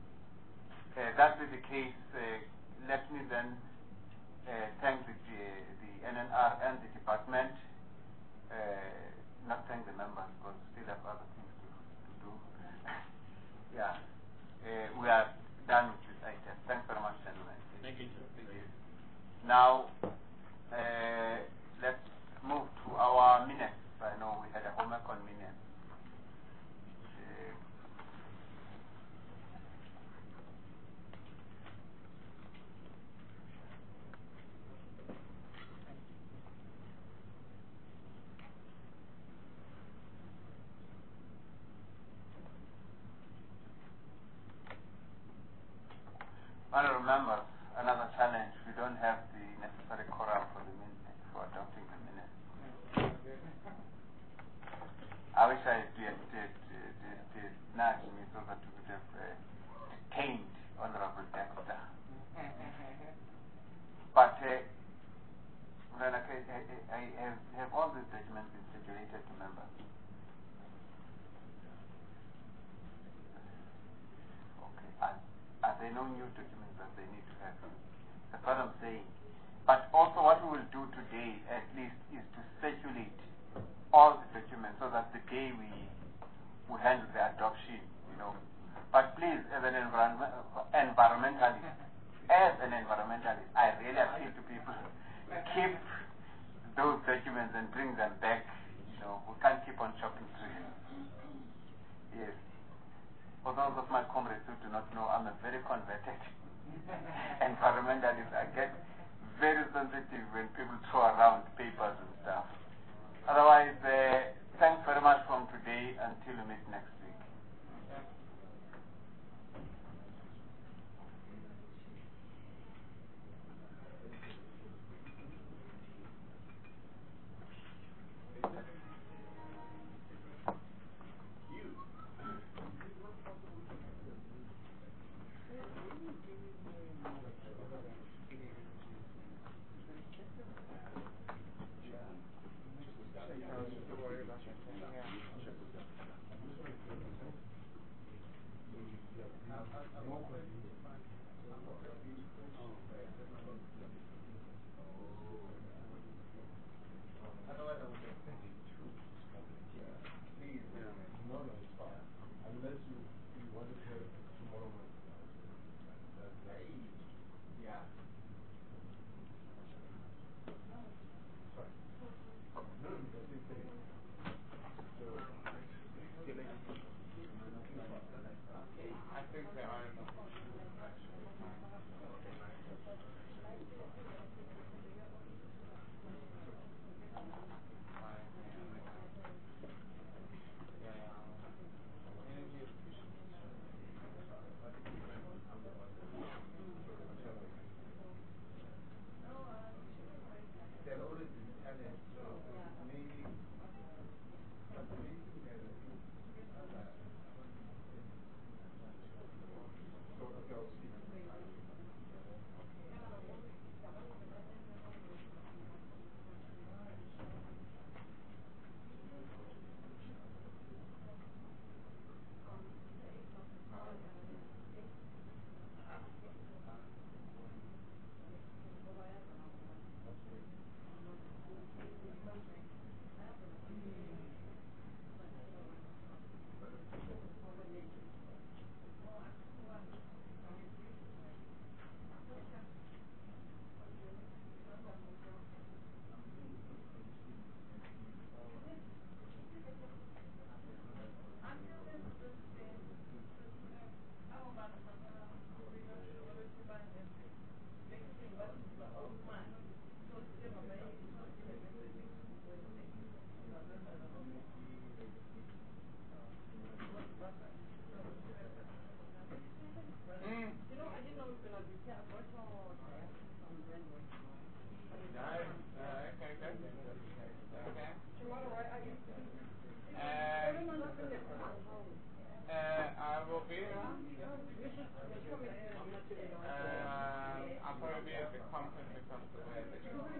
Uh, that being the case, uh, let me then uh, thank the, the N N R and the department. Uh, not thank the members because we still have other things to, to do. Yeah, uh, we are done with this item. Thanks very much, gentlemen. Thank you. Thank you. Now, uh, let's move to our minutes. I know we had a homework on minutes. Uh, Honourable members, another challenge. We don't have the necessary quorum for the minutes, for adopting the minutes. I wish I did, did, did, did, did nudge me so that we could have uh, detained Honourable Dexter. But uh, well, okay, I, I have, have all these documents been circulated to members? Okay. Are, are there no new documents that they need to have? That's what I'm saying. But also what we will do today, at least, is to circulate all the documents so that the day we we handle the adoption, you know. But please, as an environment, environmentalist, as an environmentalist, I really appeal to people, keep those documents and bring them back. You know, we can't keep on chopping trees. Yes. For those of my comrades who do not know, I'm a very converted environmentalist. I get very sensitive when people throw around papers and stuff. Otherwise, uh, thanks very much from today until we meet next week. Don't worry about that. Yeah.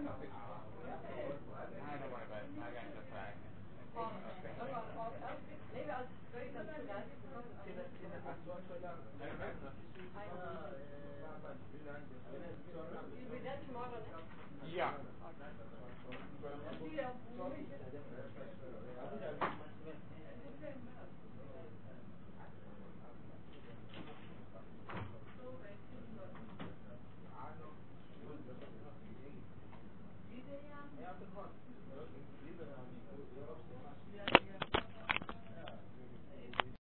don't worry about it. I got the flag. Maybe I'll straighten them to that. You'll be there tomorrow, no? Yeah. Yeah.